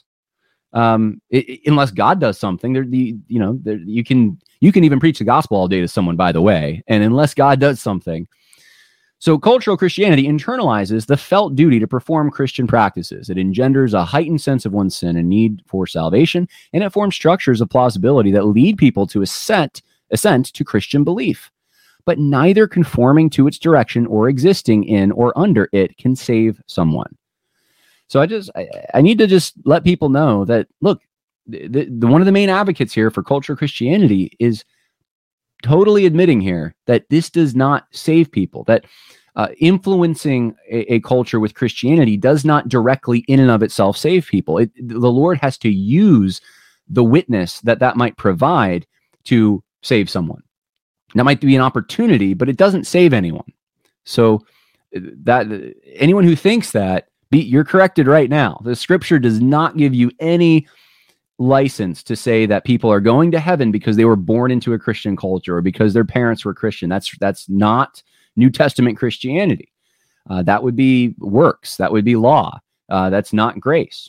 unless God does something. You can even preach the gospel all day to someone, by the way, and unless God does something. So cultural Christianity internalizes the felt duty to perform Christian practices. It engenders a heightened sense of one's sin and need for salvation, and it forms structures of plausibility that lead people to assent to Christian belief. But neither conforming to its direction or existing in or under it can save someone. So I need to just let people know that, look, the one of the main advocates here for cultural Christianity is totally admitting here that this does not save people, that influencing a culture with Christianity does not directly in and of itself save people. The Lord has to use the witness that might provide to save someone. That might be an opportunity, but it doesn't save anyone. So that anyone who thinks that, you're corrected right now. The scripture does not give you any license to say that people are going to heaven because they were born into a Christian culture or because their parents were Christian. That's not New Testament Christianity. That would be works. That would be law. That's not grace.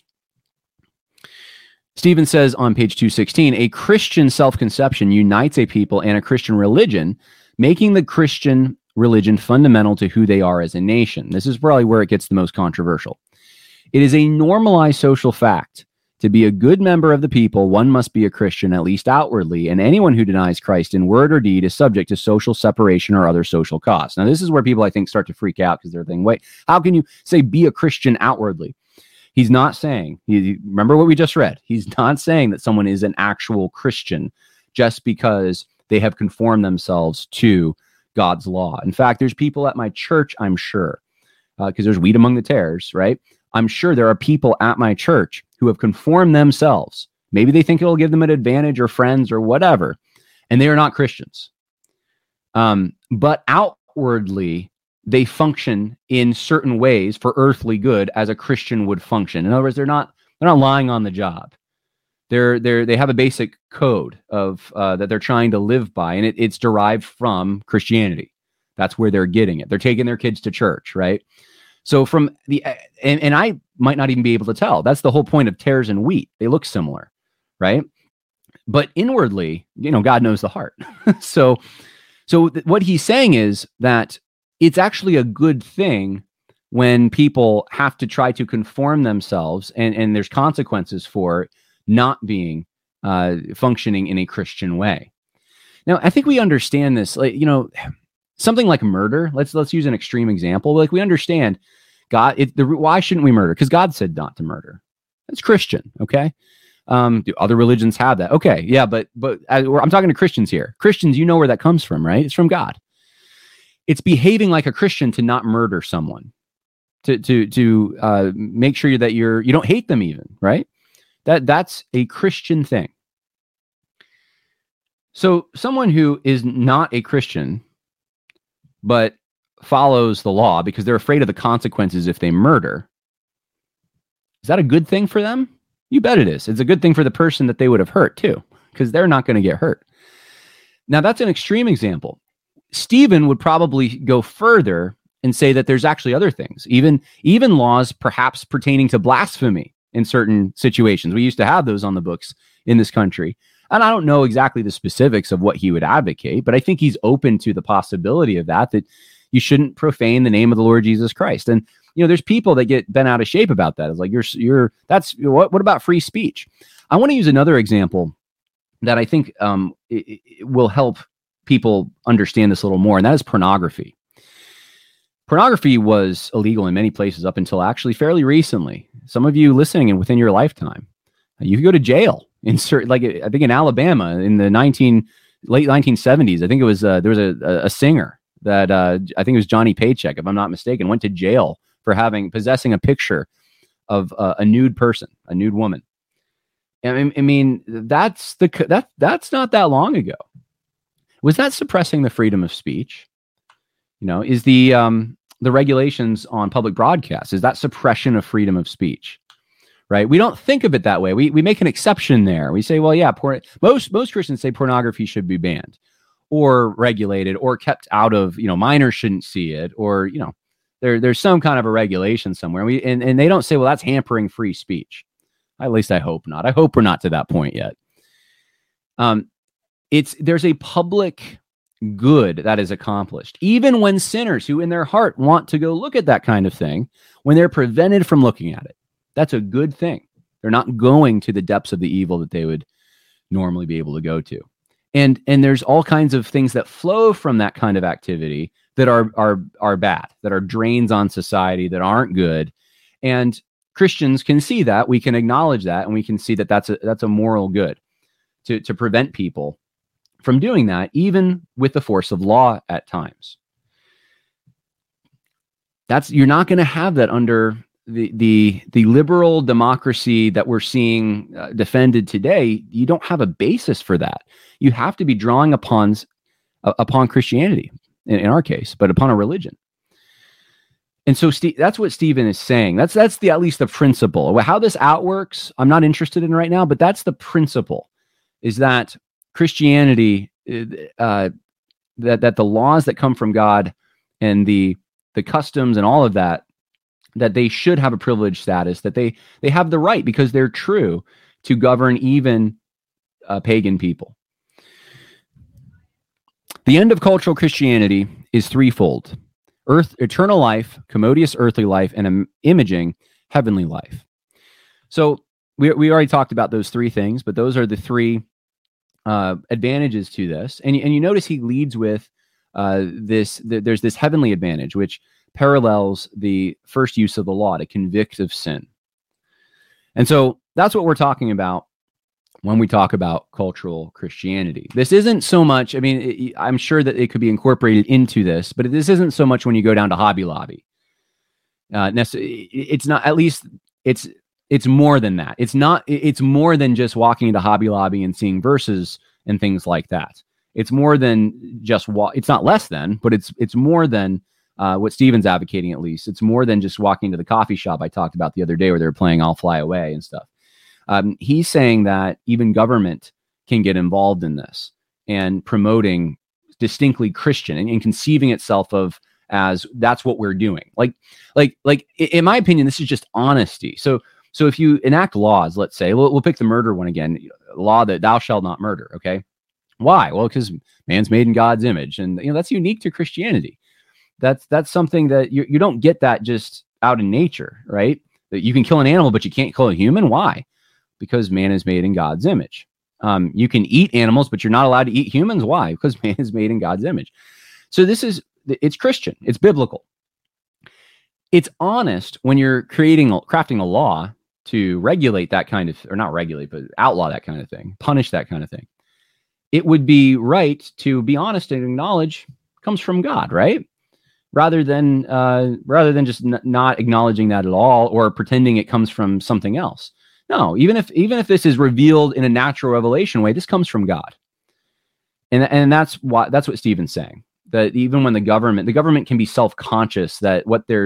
Stephen says on page 216, a Christian self-conception unites a people and a Christian religion, making the Christian religion fundamental to who they are as a nation. This is probably where it gets the most controversial. It is a normalized social fact. To be a good member of the people, one must be a Christian, at least outwardly, and anyone who denies Christ in word or deed is subject to social separation or other social costs. Now, this is where people, I think, start to freak out because they're thinking, wait, how can you say be a Christian outwardly? He's not saying, remember what we just read, he's not saying that someone is an actual Christian just because they have conformed themselves to God's law. In fact, there's people at my church, I'm sure, because there's wheat among the tares, right? I'm sure there are people at my church who have conformed themselves. Maybe they think it'll give them an advantage or friends or whatever, and they are not Christians. But outwardly, they function in certain ways for earthly good as a Christian would function. In other words, they're not lying on the job. They have a basic code of that they're trying to live by, and it's derived from Christianity. That's where they're getting it. They're taking their kids to church, right? So from and I might not even be able to tell. That's the whole point of tares and wheat. They look similar, right? But inwardly, God knows the heart. So what he's saying is that it's actually a good thing when people have to try to conform themselves, and there's consequences for not being functioning in a Christian way. Now, I think we understand this, something like murder. Let's use an extreme example. Like, we understand God. Why shouldn't we murder? Because God said not to murder. That's Christian, okay? Do other religions have that? Okay, yeah, but I'm talking to Christians here. Christians, you know where that comes from, right? It's from God. It's behaving like a Christian to not murder someone, to make sure that you don't hate them even, right? That's a Christian thing. So someone who is not a Christian, but follows the law because they're afraid of the consequences if they murder, is that a good thing for them? You bet it is. It's a good thing for the person that they would have hurt too, because they're not going to get hurt. Now, that's an extreme example. Stephen would probably go further and say that there's actually other things, even laws perhaps pertaining to blasphemy in certain situations. We used to have those on the books in this country. And I don't know exactly the specifics of what he would advocate, but I think he's open to the possibility of that you shouldn't profane the name of the Lord Jesus Christ. And, there's people that get bent out of shape about that. It's like, what about free speech? I want to use another example that I think it will help people understand this a little more, and that is pornography. Pornography was illegal in many places up until actually fairly recently. Some of you listening and within your lifetime, you could go to jail in certain, like I think in Alabama in the late 1970s. I think it was there was a singer that I think it was Johnny Paycheck, if I'm not mistaken, went to jail for possessing a picture of a nude person, a nude woman. I mean, that's not that long ago. Was that suppressing the freedom of speech? Is the regulations on public broadcasts, is that suppression of freedom of speech? Right? We don't think of it that way. We make an exception there. We say, well, yeah, most Christians say pornography should be banned or regulated or kept out of, minors shouldn't see it, or, there's some kind of a regulation somewhere. And they don't say, well, that's hampering free speech. At least I hope not. I hope we're not to that point yet. There's a public good that is accomplished, even when sinners who in their heart want to go look at that kind of thing, when they're prevented from looking at it. That's a good thing. They're not going to the depths of the evil that they would normally be able to go to. And there's all kinds of things that flow from that kind of activity that are bad, that are drains on society, that aren't good. And Christians can see that. We can acknowledge that, and we can see that that's a moral good to prevent people from doing that, even with the force of law at times. You're not going to have that under the liberal democracy that we're seeing defended today. You don't have a basis for that. You have to be drawing upon Christianity in our case, but upon a religion. And so that's what Stephen is saying. That's at least the principle. How this outworks, I'm not interested in right now, but that's the principle, is that Christianity, that the laws that come from God and the customs and all of that they should have a privileged status, that they have the right, because they're true, to govern even pagan people. The end of cultural Christianity is threefold: eternal life, commodious earthly life, and imaging heavenly life. So we already talked about those three things, but those are the three advantages to this. And you notice he leads with there's this heavenly advantage, which parallels the first use of the law to convict of sin. And so that's what we're talking about when we talk about cultural Christianity. This isn't so much, I'm sure that it could be incorporated into this, but this isn't so much when you go down to Hobby Lobby. It's not, at least it's more than that. It's more than just walking into Hobby Lobby and seeing verses and things like that. It's more than just it's not less than, but it's more than what Stephen's advocating, at least. It's more than just walking to the coffee shop I talked about the other day where they were playing I'll Fly Away and stuff. He's saying that even government can get involved in this and promoting distinctly Christian and conceiving itself of as that's what we're doing. Like in my opinion, this is just honesty. So if you enact laws, let's say, we'll pick the murder one again, law that thou shalt not murder. Okay. Why? Well, because man's made in God's image, and that's unique to Christianity. That's something that you don't get that just out in nature, right? That you can kill an animal, but you can't kill a human. Why? Because man is made in God's image. You can eat animals, but you're not allowed to eat humans. Why? Because man is made in God's image. So it's Christian. It's biblical. It's honest when you're crafting a law to regulate that kind of, or not regulate, but outlaw that kind of thing, punish that kind of thing. It would be right to be honest and acknowledge comes from God, right? Rather than just not acknowledging that at all, or pretending it comes from something else. No, even if this is revealed in a natural revelation way, this comes from God. And that's what Stephen's saying. That even when the government can be self-conscious that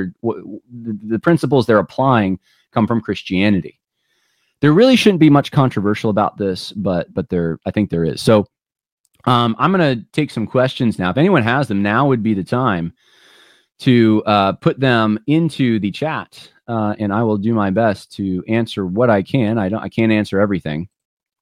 the principles they're applying come from Christianity. There really shouldn't be much controversial about this, but I think there is. So I'm going to take some questions now. If anyone has them, now would be the time to put them into the chat, and I will do my best to answer what I can. I can't answer everything,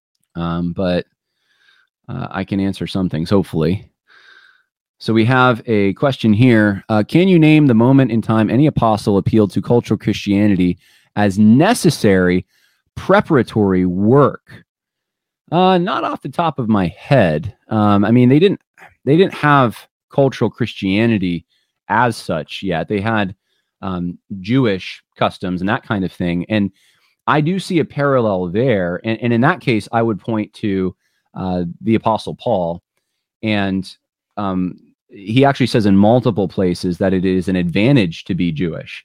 but I can answer some things, hopefully. So we have a question here. Can you name the moment in time any apostle appealed to cultural Christianity as necessary preparatory work? Not off the top of my head. I mean, they didn't have cultural Christianity as such yet. They had Jewish customs and that kind of thing. And I do see a parallel there. And in that case, I would point to the Apostle Paul. And he actually says in multiple places that it is an advantage to be Jewish.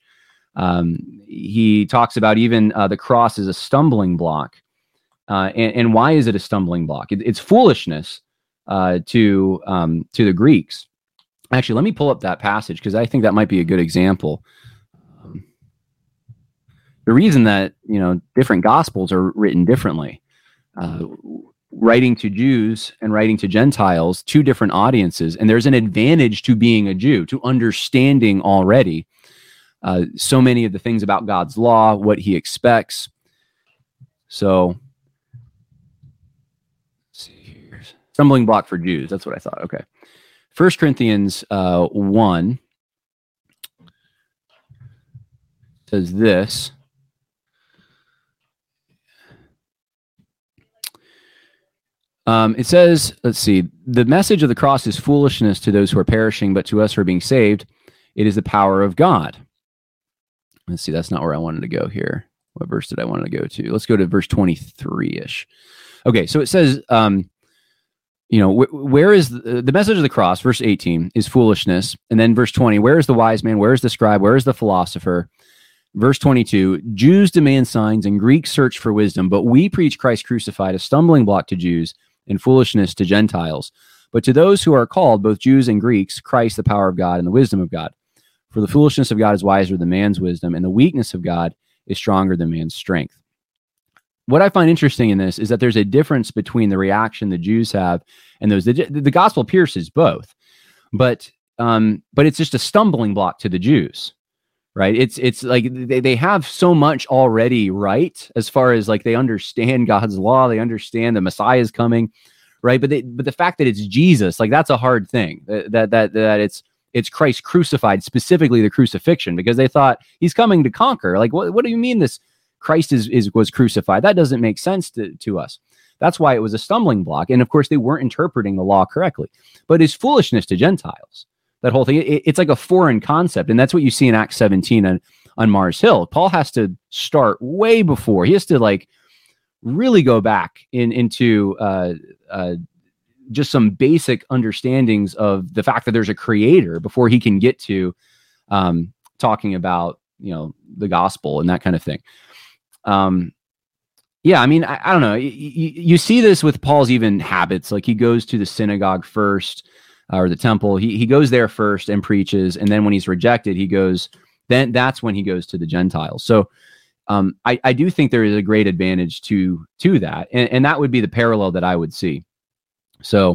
He talks about even the cross as a stumbling block. And why is it a stumbling block? It's foolishness to the Greeks. Actually, let me pull up that passage because I think that might be a good example. The reason that different gospels are written differently, writing to Jews and writing to Gentiles, two different audiences, and there's an advantage to being a Jew, to understanding already so many of the things about God's law, what He expects. So, let's see here. Stumbling block for Jews. That's what I thought. Okay. 1 Corinthians 1 says this. It says, let's see, the message of the cross is foolishness to those who are perishing, but to us who are being saved, it is the power of God. Let's see, that's not where I wanted to go here. What verse did I want to go to? Let's go to verse 23-ish. Okay, so it says, where is the message of the cross? Verse 18 is foolishness. And then verse 20, where is the wise man? Where is the scribe? Where is the philosopher? Verse 22, Jews demand signs and Greeks search for wisdom, but we preach Christ crucified, a stumbling block to Jews and foolishness to Gentiles. But to those who are called, both Jews and Greeks, Christ, the power of God and the wisdom of God. For the foolishness of God is wiser than man's wisdom, and the weakness of God is stronger than man's strength. What I find interesting in this is that there's a difference between the reaction the Jews have and those. The gospel pierces both, but it's just a stumbling block to the Jews, right? It's like they have so much already right as far as like they understand God's law, they understand the Messiah is coming, right? But the fact that it's Jesus, like that's a hard thing. That it's Christ crucified, specifically the crucifixion, because they thought He's coming to conquer. Like what do you mean this? Christ was crucified. That doesn't make sense to us. That's why it was a stumbling block. And of course, they weren't interpreting the law correctly. But it's foolishness to Gentiles. That whole thing, it's like a foreign concept. And that's what you see in Acts 17 on Mars Hill. Paul has to start way before. He has to like really go back into just some basic understandings of the fact that there's a creator before he can get to talking about, the gospel and that kind of thing. Yeah, I mean, I don't know. You see this with Paul's even habits. Like he goes to the synagogue first. or the temple. He goes there first and preaches, and then when he's rejected, then that's when he goes to the Gentiles. So I do think there is a great advantage to that, and that would be the parallel that I would see. So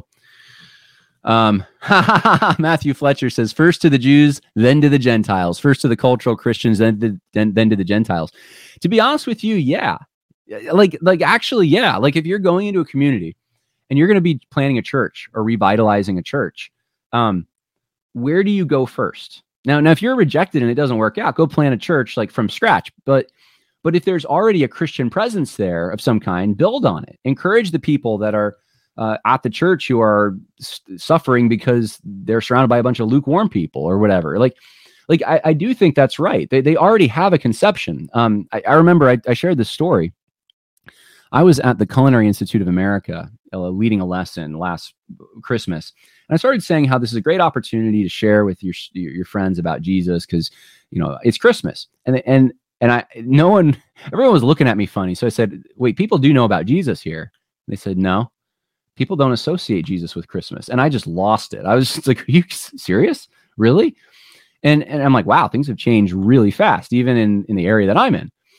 Matthew Fletcher says, first to the Jews, then to the Gentiles, first to the cultural Christians, then to the Gentiles. To be honest with you, yeah. Actually, yeah. Like if you're going into a community and you're going to be planning a church or revitalizing a church, where do you go first? Now, if you're rejected and it doesn't work out, go plant a church like from scratch. But if there's already a Christian presence there of some kind, build on it. Encourage the people that are at the church who are suffering because they're surrounded by a bunch of lukewarm people or whatever. I do think that's right. They already have a conception. I remember I shared this story. I was at the Culinary Institute of America leading a lesson last Christmas. And I started saying how this is a great opportunity to share with your friends about Jesus because, it's Christmas. And everyone was looking at me funny. So I said, wait, people do know about Jesus here. And they said, no. People don't associate Jesus with Christmas. And I just lost it. I was just like, are you serious? Really? And I'm like, wow, things have changed really fast, even in the area that I'm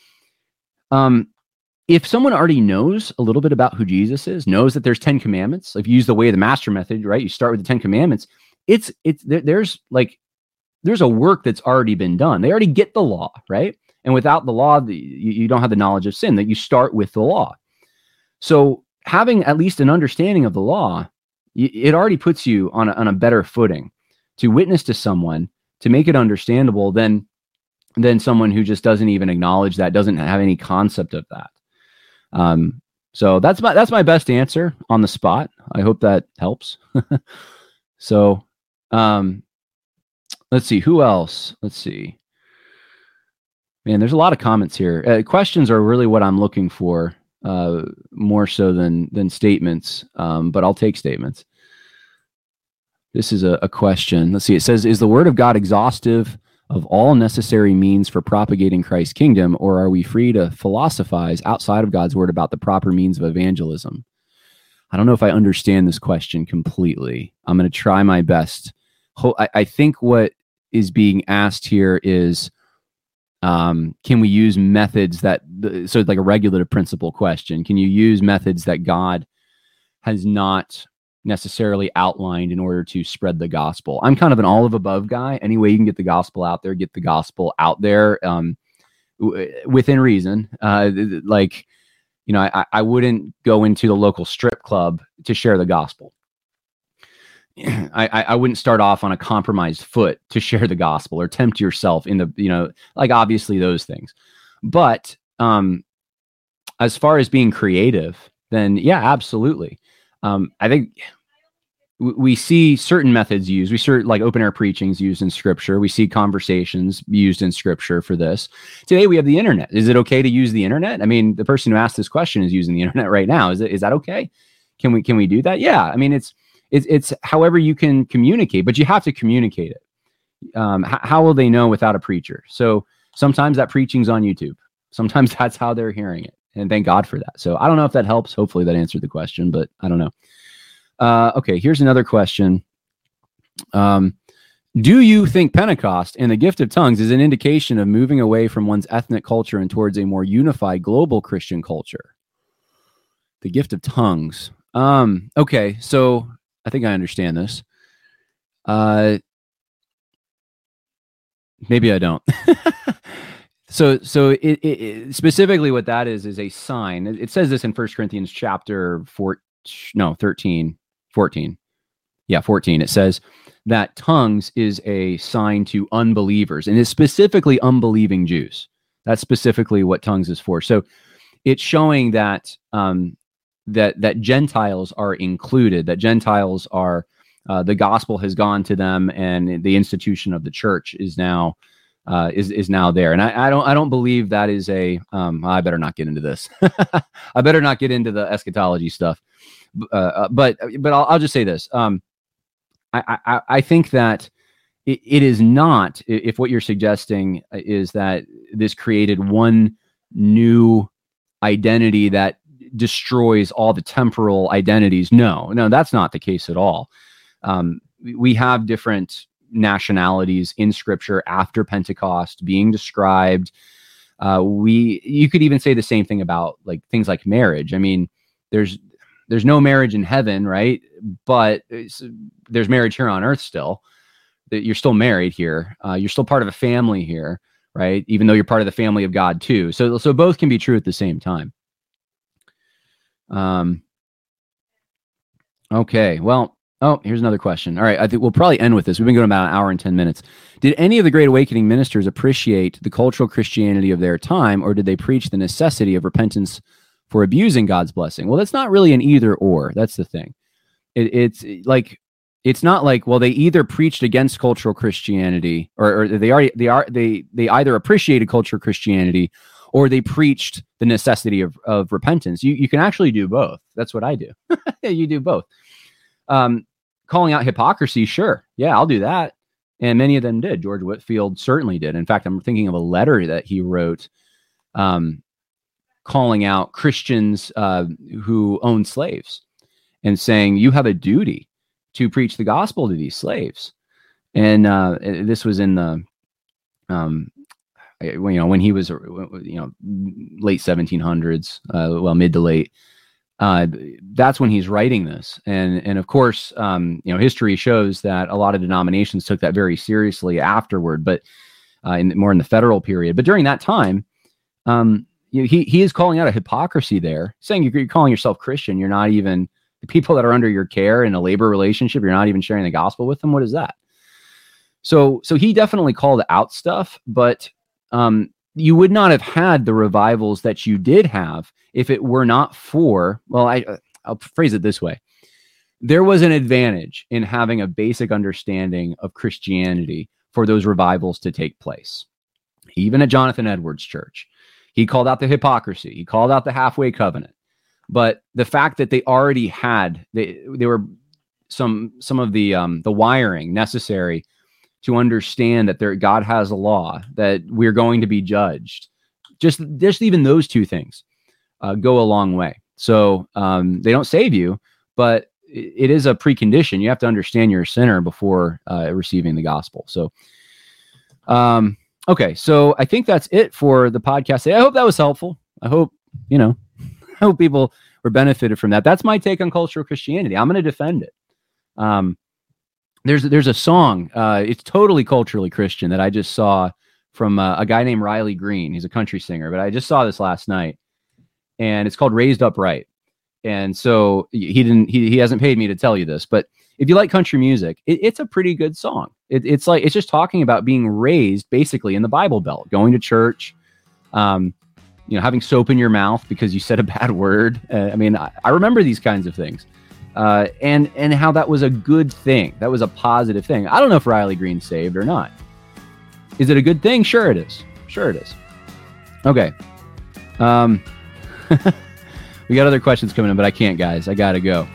in. If someone already knows a little bit about who Jesus is, knows that there's 10 commandments, if you use the Way of the Master method, right? You start with the 10 commandments. There's a work that's already been done. They already get the law, right? And without the law, you don't have the knowledge of sin, that you start with the law. So having at least an understanding of the law, it already puts you on a better footing to witness to someone, to make it understandable than someone who just doesn't even acknowledge that, doesn't have any concept of that. So that's my best answer on the spot. I hope that helps. So, let's see, who else? Let's see. Man, there's a lot of comments here. Questions are really what I'm looking for, more so than statements. But I'll take statements. This is a question. Let's see. It says, is the word of God exhaustive of all necessary means for propagating Christ's kingdom, or are we free to philosophize outside of God's word about the proper means of evangelism? I don't know if I understand this question completely. I'm going to try my best. I think what is being asked here is, can we use methods so like a regulative principle question, can you use methods that God has not necessarily outlined in order to spread the gospel? I'm kind of an all of above guy. Any way you can get the gospel out there, within reason. I wouldn't go into the local strip club to share the gospel. I wouldn't start off on a compromised foot to share the gospel or tempt yourself in the, obviously those things. But as far as being creative, then yeah, absolutely. I think we see certain methods used. We see like open air preachings used in scripture. We see conversations used in scripture for this. Today we have the internet. Is it okay to use the internet? I mean, the person who asked this question is using the internet right now. Is that okay? Can we do that? Yeah. I mean, it's however you can communicate, but you have to communicate it. How will they know without a preacher? So sometimes that preaching's on YouTube. Sometimes that's how they're hearing it. And thank God for that. So I don't know if that helps. Hopefully that answered the question, but I don't know. Okay, here's another question. Do you think Pentecost and the gift of tongues is an indication of moving away from one's ethnic culture and towards a more unified global Christian culture? The gift of tongues. Okay, so I think I understand this. Maybe I don't. So it specifically what that is a sign. It says this in 1 Corinthians chapter 13, 14. Yeah, 14. It says that tongues is a sign to unbelievers, and it's specifically unbelieving Jews. That's specifically what tongues is for. So it's showing that that Gentiles are included, that Gentiles are the gospel has gone to them, and the institution of the church is now there. And I don't believe that is I better not get into this. I better not get into the eschatology stuff. But I'll just say this. I think that it is not, if what you're suggesting is that this created one new identity that destroys all the temporal identities. No, that's not the case at all. we have different nationalities in Scripture after Pentecost being described. You could even say the same thing about like things like marriage. I mean, there's no marriage in heaven, right? But there's marriage here on earth still. That you're still married here. You're still part of a family here, right? Even though you're part of the family of God too. So both can be true at the same time. Okay. Well, here's another question. All right. I think we'll probably end with this. We've been going about an hour and 10 minutes. Did any of the Great Awakening ministers appreciate the cultural Christianity of their time, or did they preach the necessity of repentance for abusing God's blessing? Well, that's not really an either or. That's the thing. It's not like, well, they either preached against cultural Christianity or they either appreciated cultural Christianity or they preached the necessity of repentance. You can actually do both. That's what I do. You do both. Calling out hypocrisy, sure. Yeah, I'll do that. And many of them did. George Whitefield certainly did. In fact, I'm thinking of a letter that he wrote calling out Christians who own slaves and saying, you have a duty to preach the gospel to these slaves. And this was in the, when he was, late 1700s, mid to late. That's when he's writing this. And of course, history shows that a lot of denominations took that very seriously afterward, but more in the federal period. But during that time, he is calling out a hypocrisy there, saying you're calling yourself Christian. You're not even the people that are under your care in a labor relationship. You're not even sharing the gospel with them. What is that? So he definitely called out stuff, but you would not have had the revivals that you did have if it were not for, I'll phrase it this way. There was an advantage in having a basic understanding of Christianity for those revivals to take place. Even at Jonathan Edwards' church, he called out the hypocrisy. He called out the halfway covenant. But the fact that they already had, they were some of the wiring necessary to understand that God has a law, that we're going to be judged. Just even those two things go a long way. So they don't save you, but it is a precondition. You have to understand you're a sinner before receiving the gospel. So, okay. So I think that's it for the podcast. I hope that was helpful. I hope people were benefited from that. That's my take on cultural Christianity. I'm going to defend it. There's a song. It's totally culturally Christian that I just saw from a guy named Riley Green. He's a country singer, but I just saw this last night, and it's called "Raised Upright." And so he hasn't paid me to tell you this, but if you like country music, it's a pretty good song. It's just talking about being raised basically in the Bible Belt, going to church, having soap in your mouth because you said a bad word. I remember these kinds of things. And how that was a good thing. That was a positive thing. I don't know if Riley Green's saved or not. Is it a good thing? Sure it is. Sure it is. Okay. We got other questions coming in, but I can't, guys. I got to go.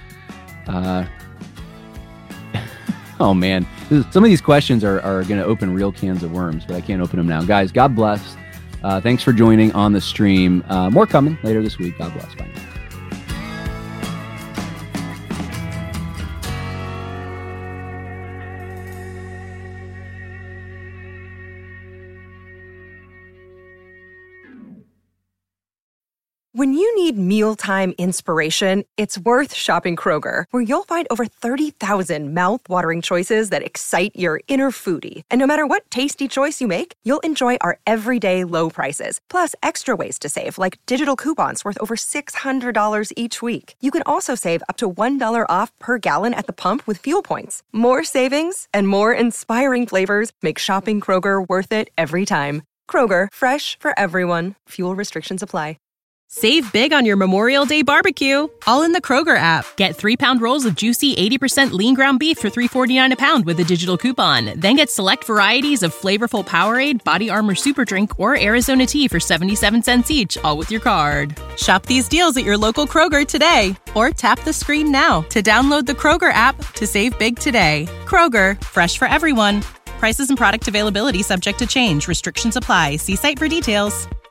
Oh, man. Some of these questions are going to open real cans of worms, but I can't open them now. Guys, God bless. Thanks for joining on the stream. More coming later this week. God bless. Bye. When you need mealtime inspiration, it's worth shopping Kroger, where you'll find over 30,000 mouth-watering choices that excite your inner foodie. And no matter what tasty choice you make, you'll enjoy our everyday low prices, plus extra ways to save, like digital coupons worth over $600 each week. You can also save up to $1 off per gallon at the pump with fuel points. More savings and more inspiring flavors make shopping Kroger worth it every time. Kroger, fresh for everyone. Fuel restrictions apply. Save big on your Memorial Day barbecue, all in the Kroger app. Get 3-pound rolls of juicy 80% lean ground beef for $3.49 a pound with a digital coupon. Then get select varieties of flavorful Powerade, Body Armor Super Drink, or Arizona tea for 77 cents each, all with your card. Shop these deals at your local Kroger today, or tap the screen now to download the Kroger app to save big today. Kroger, fresh for everyone. Prices and product availability subject to change. Restrictions apply. See site for details.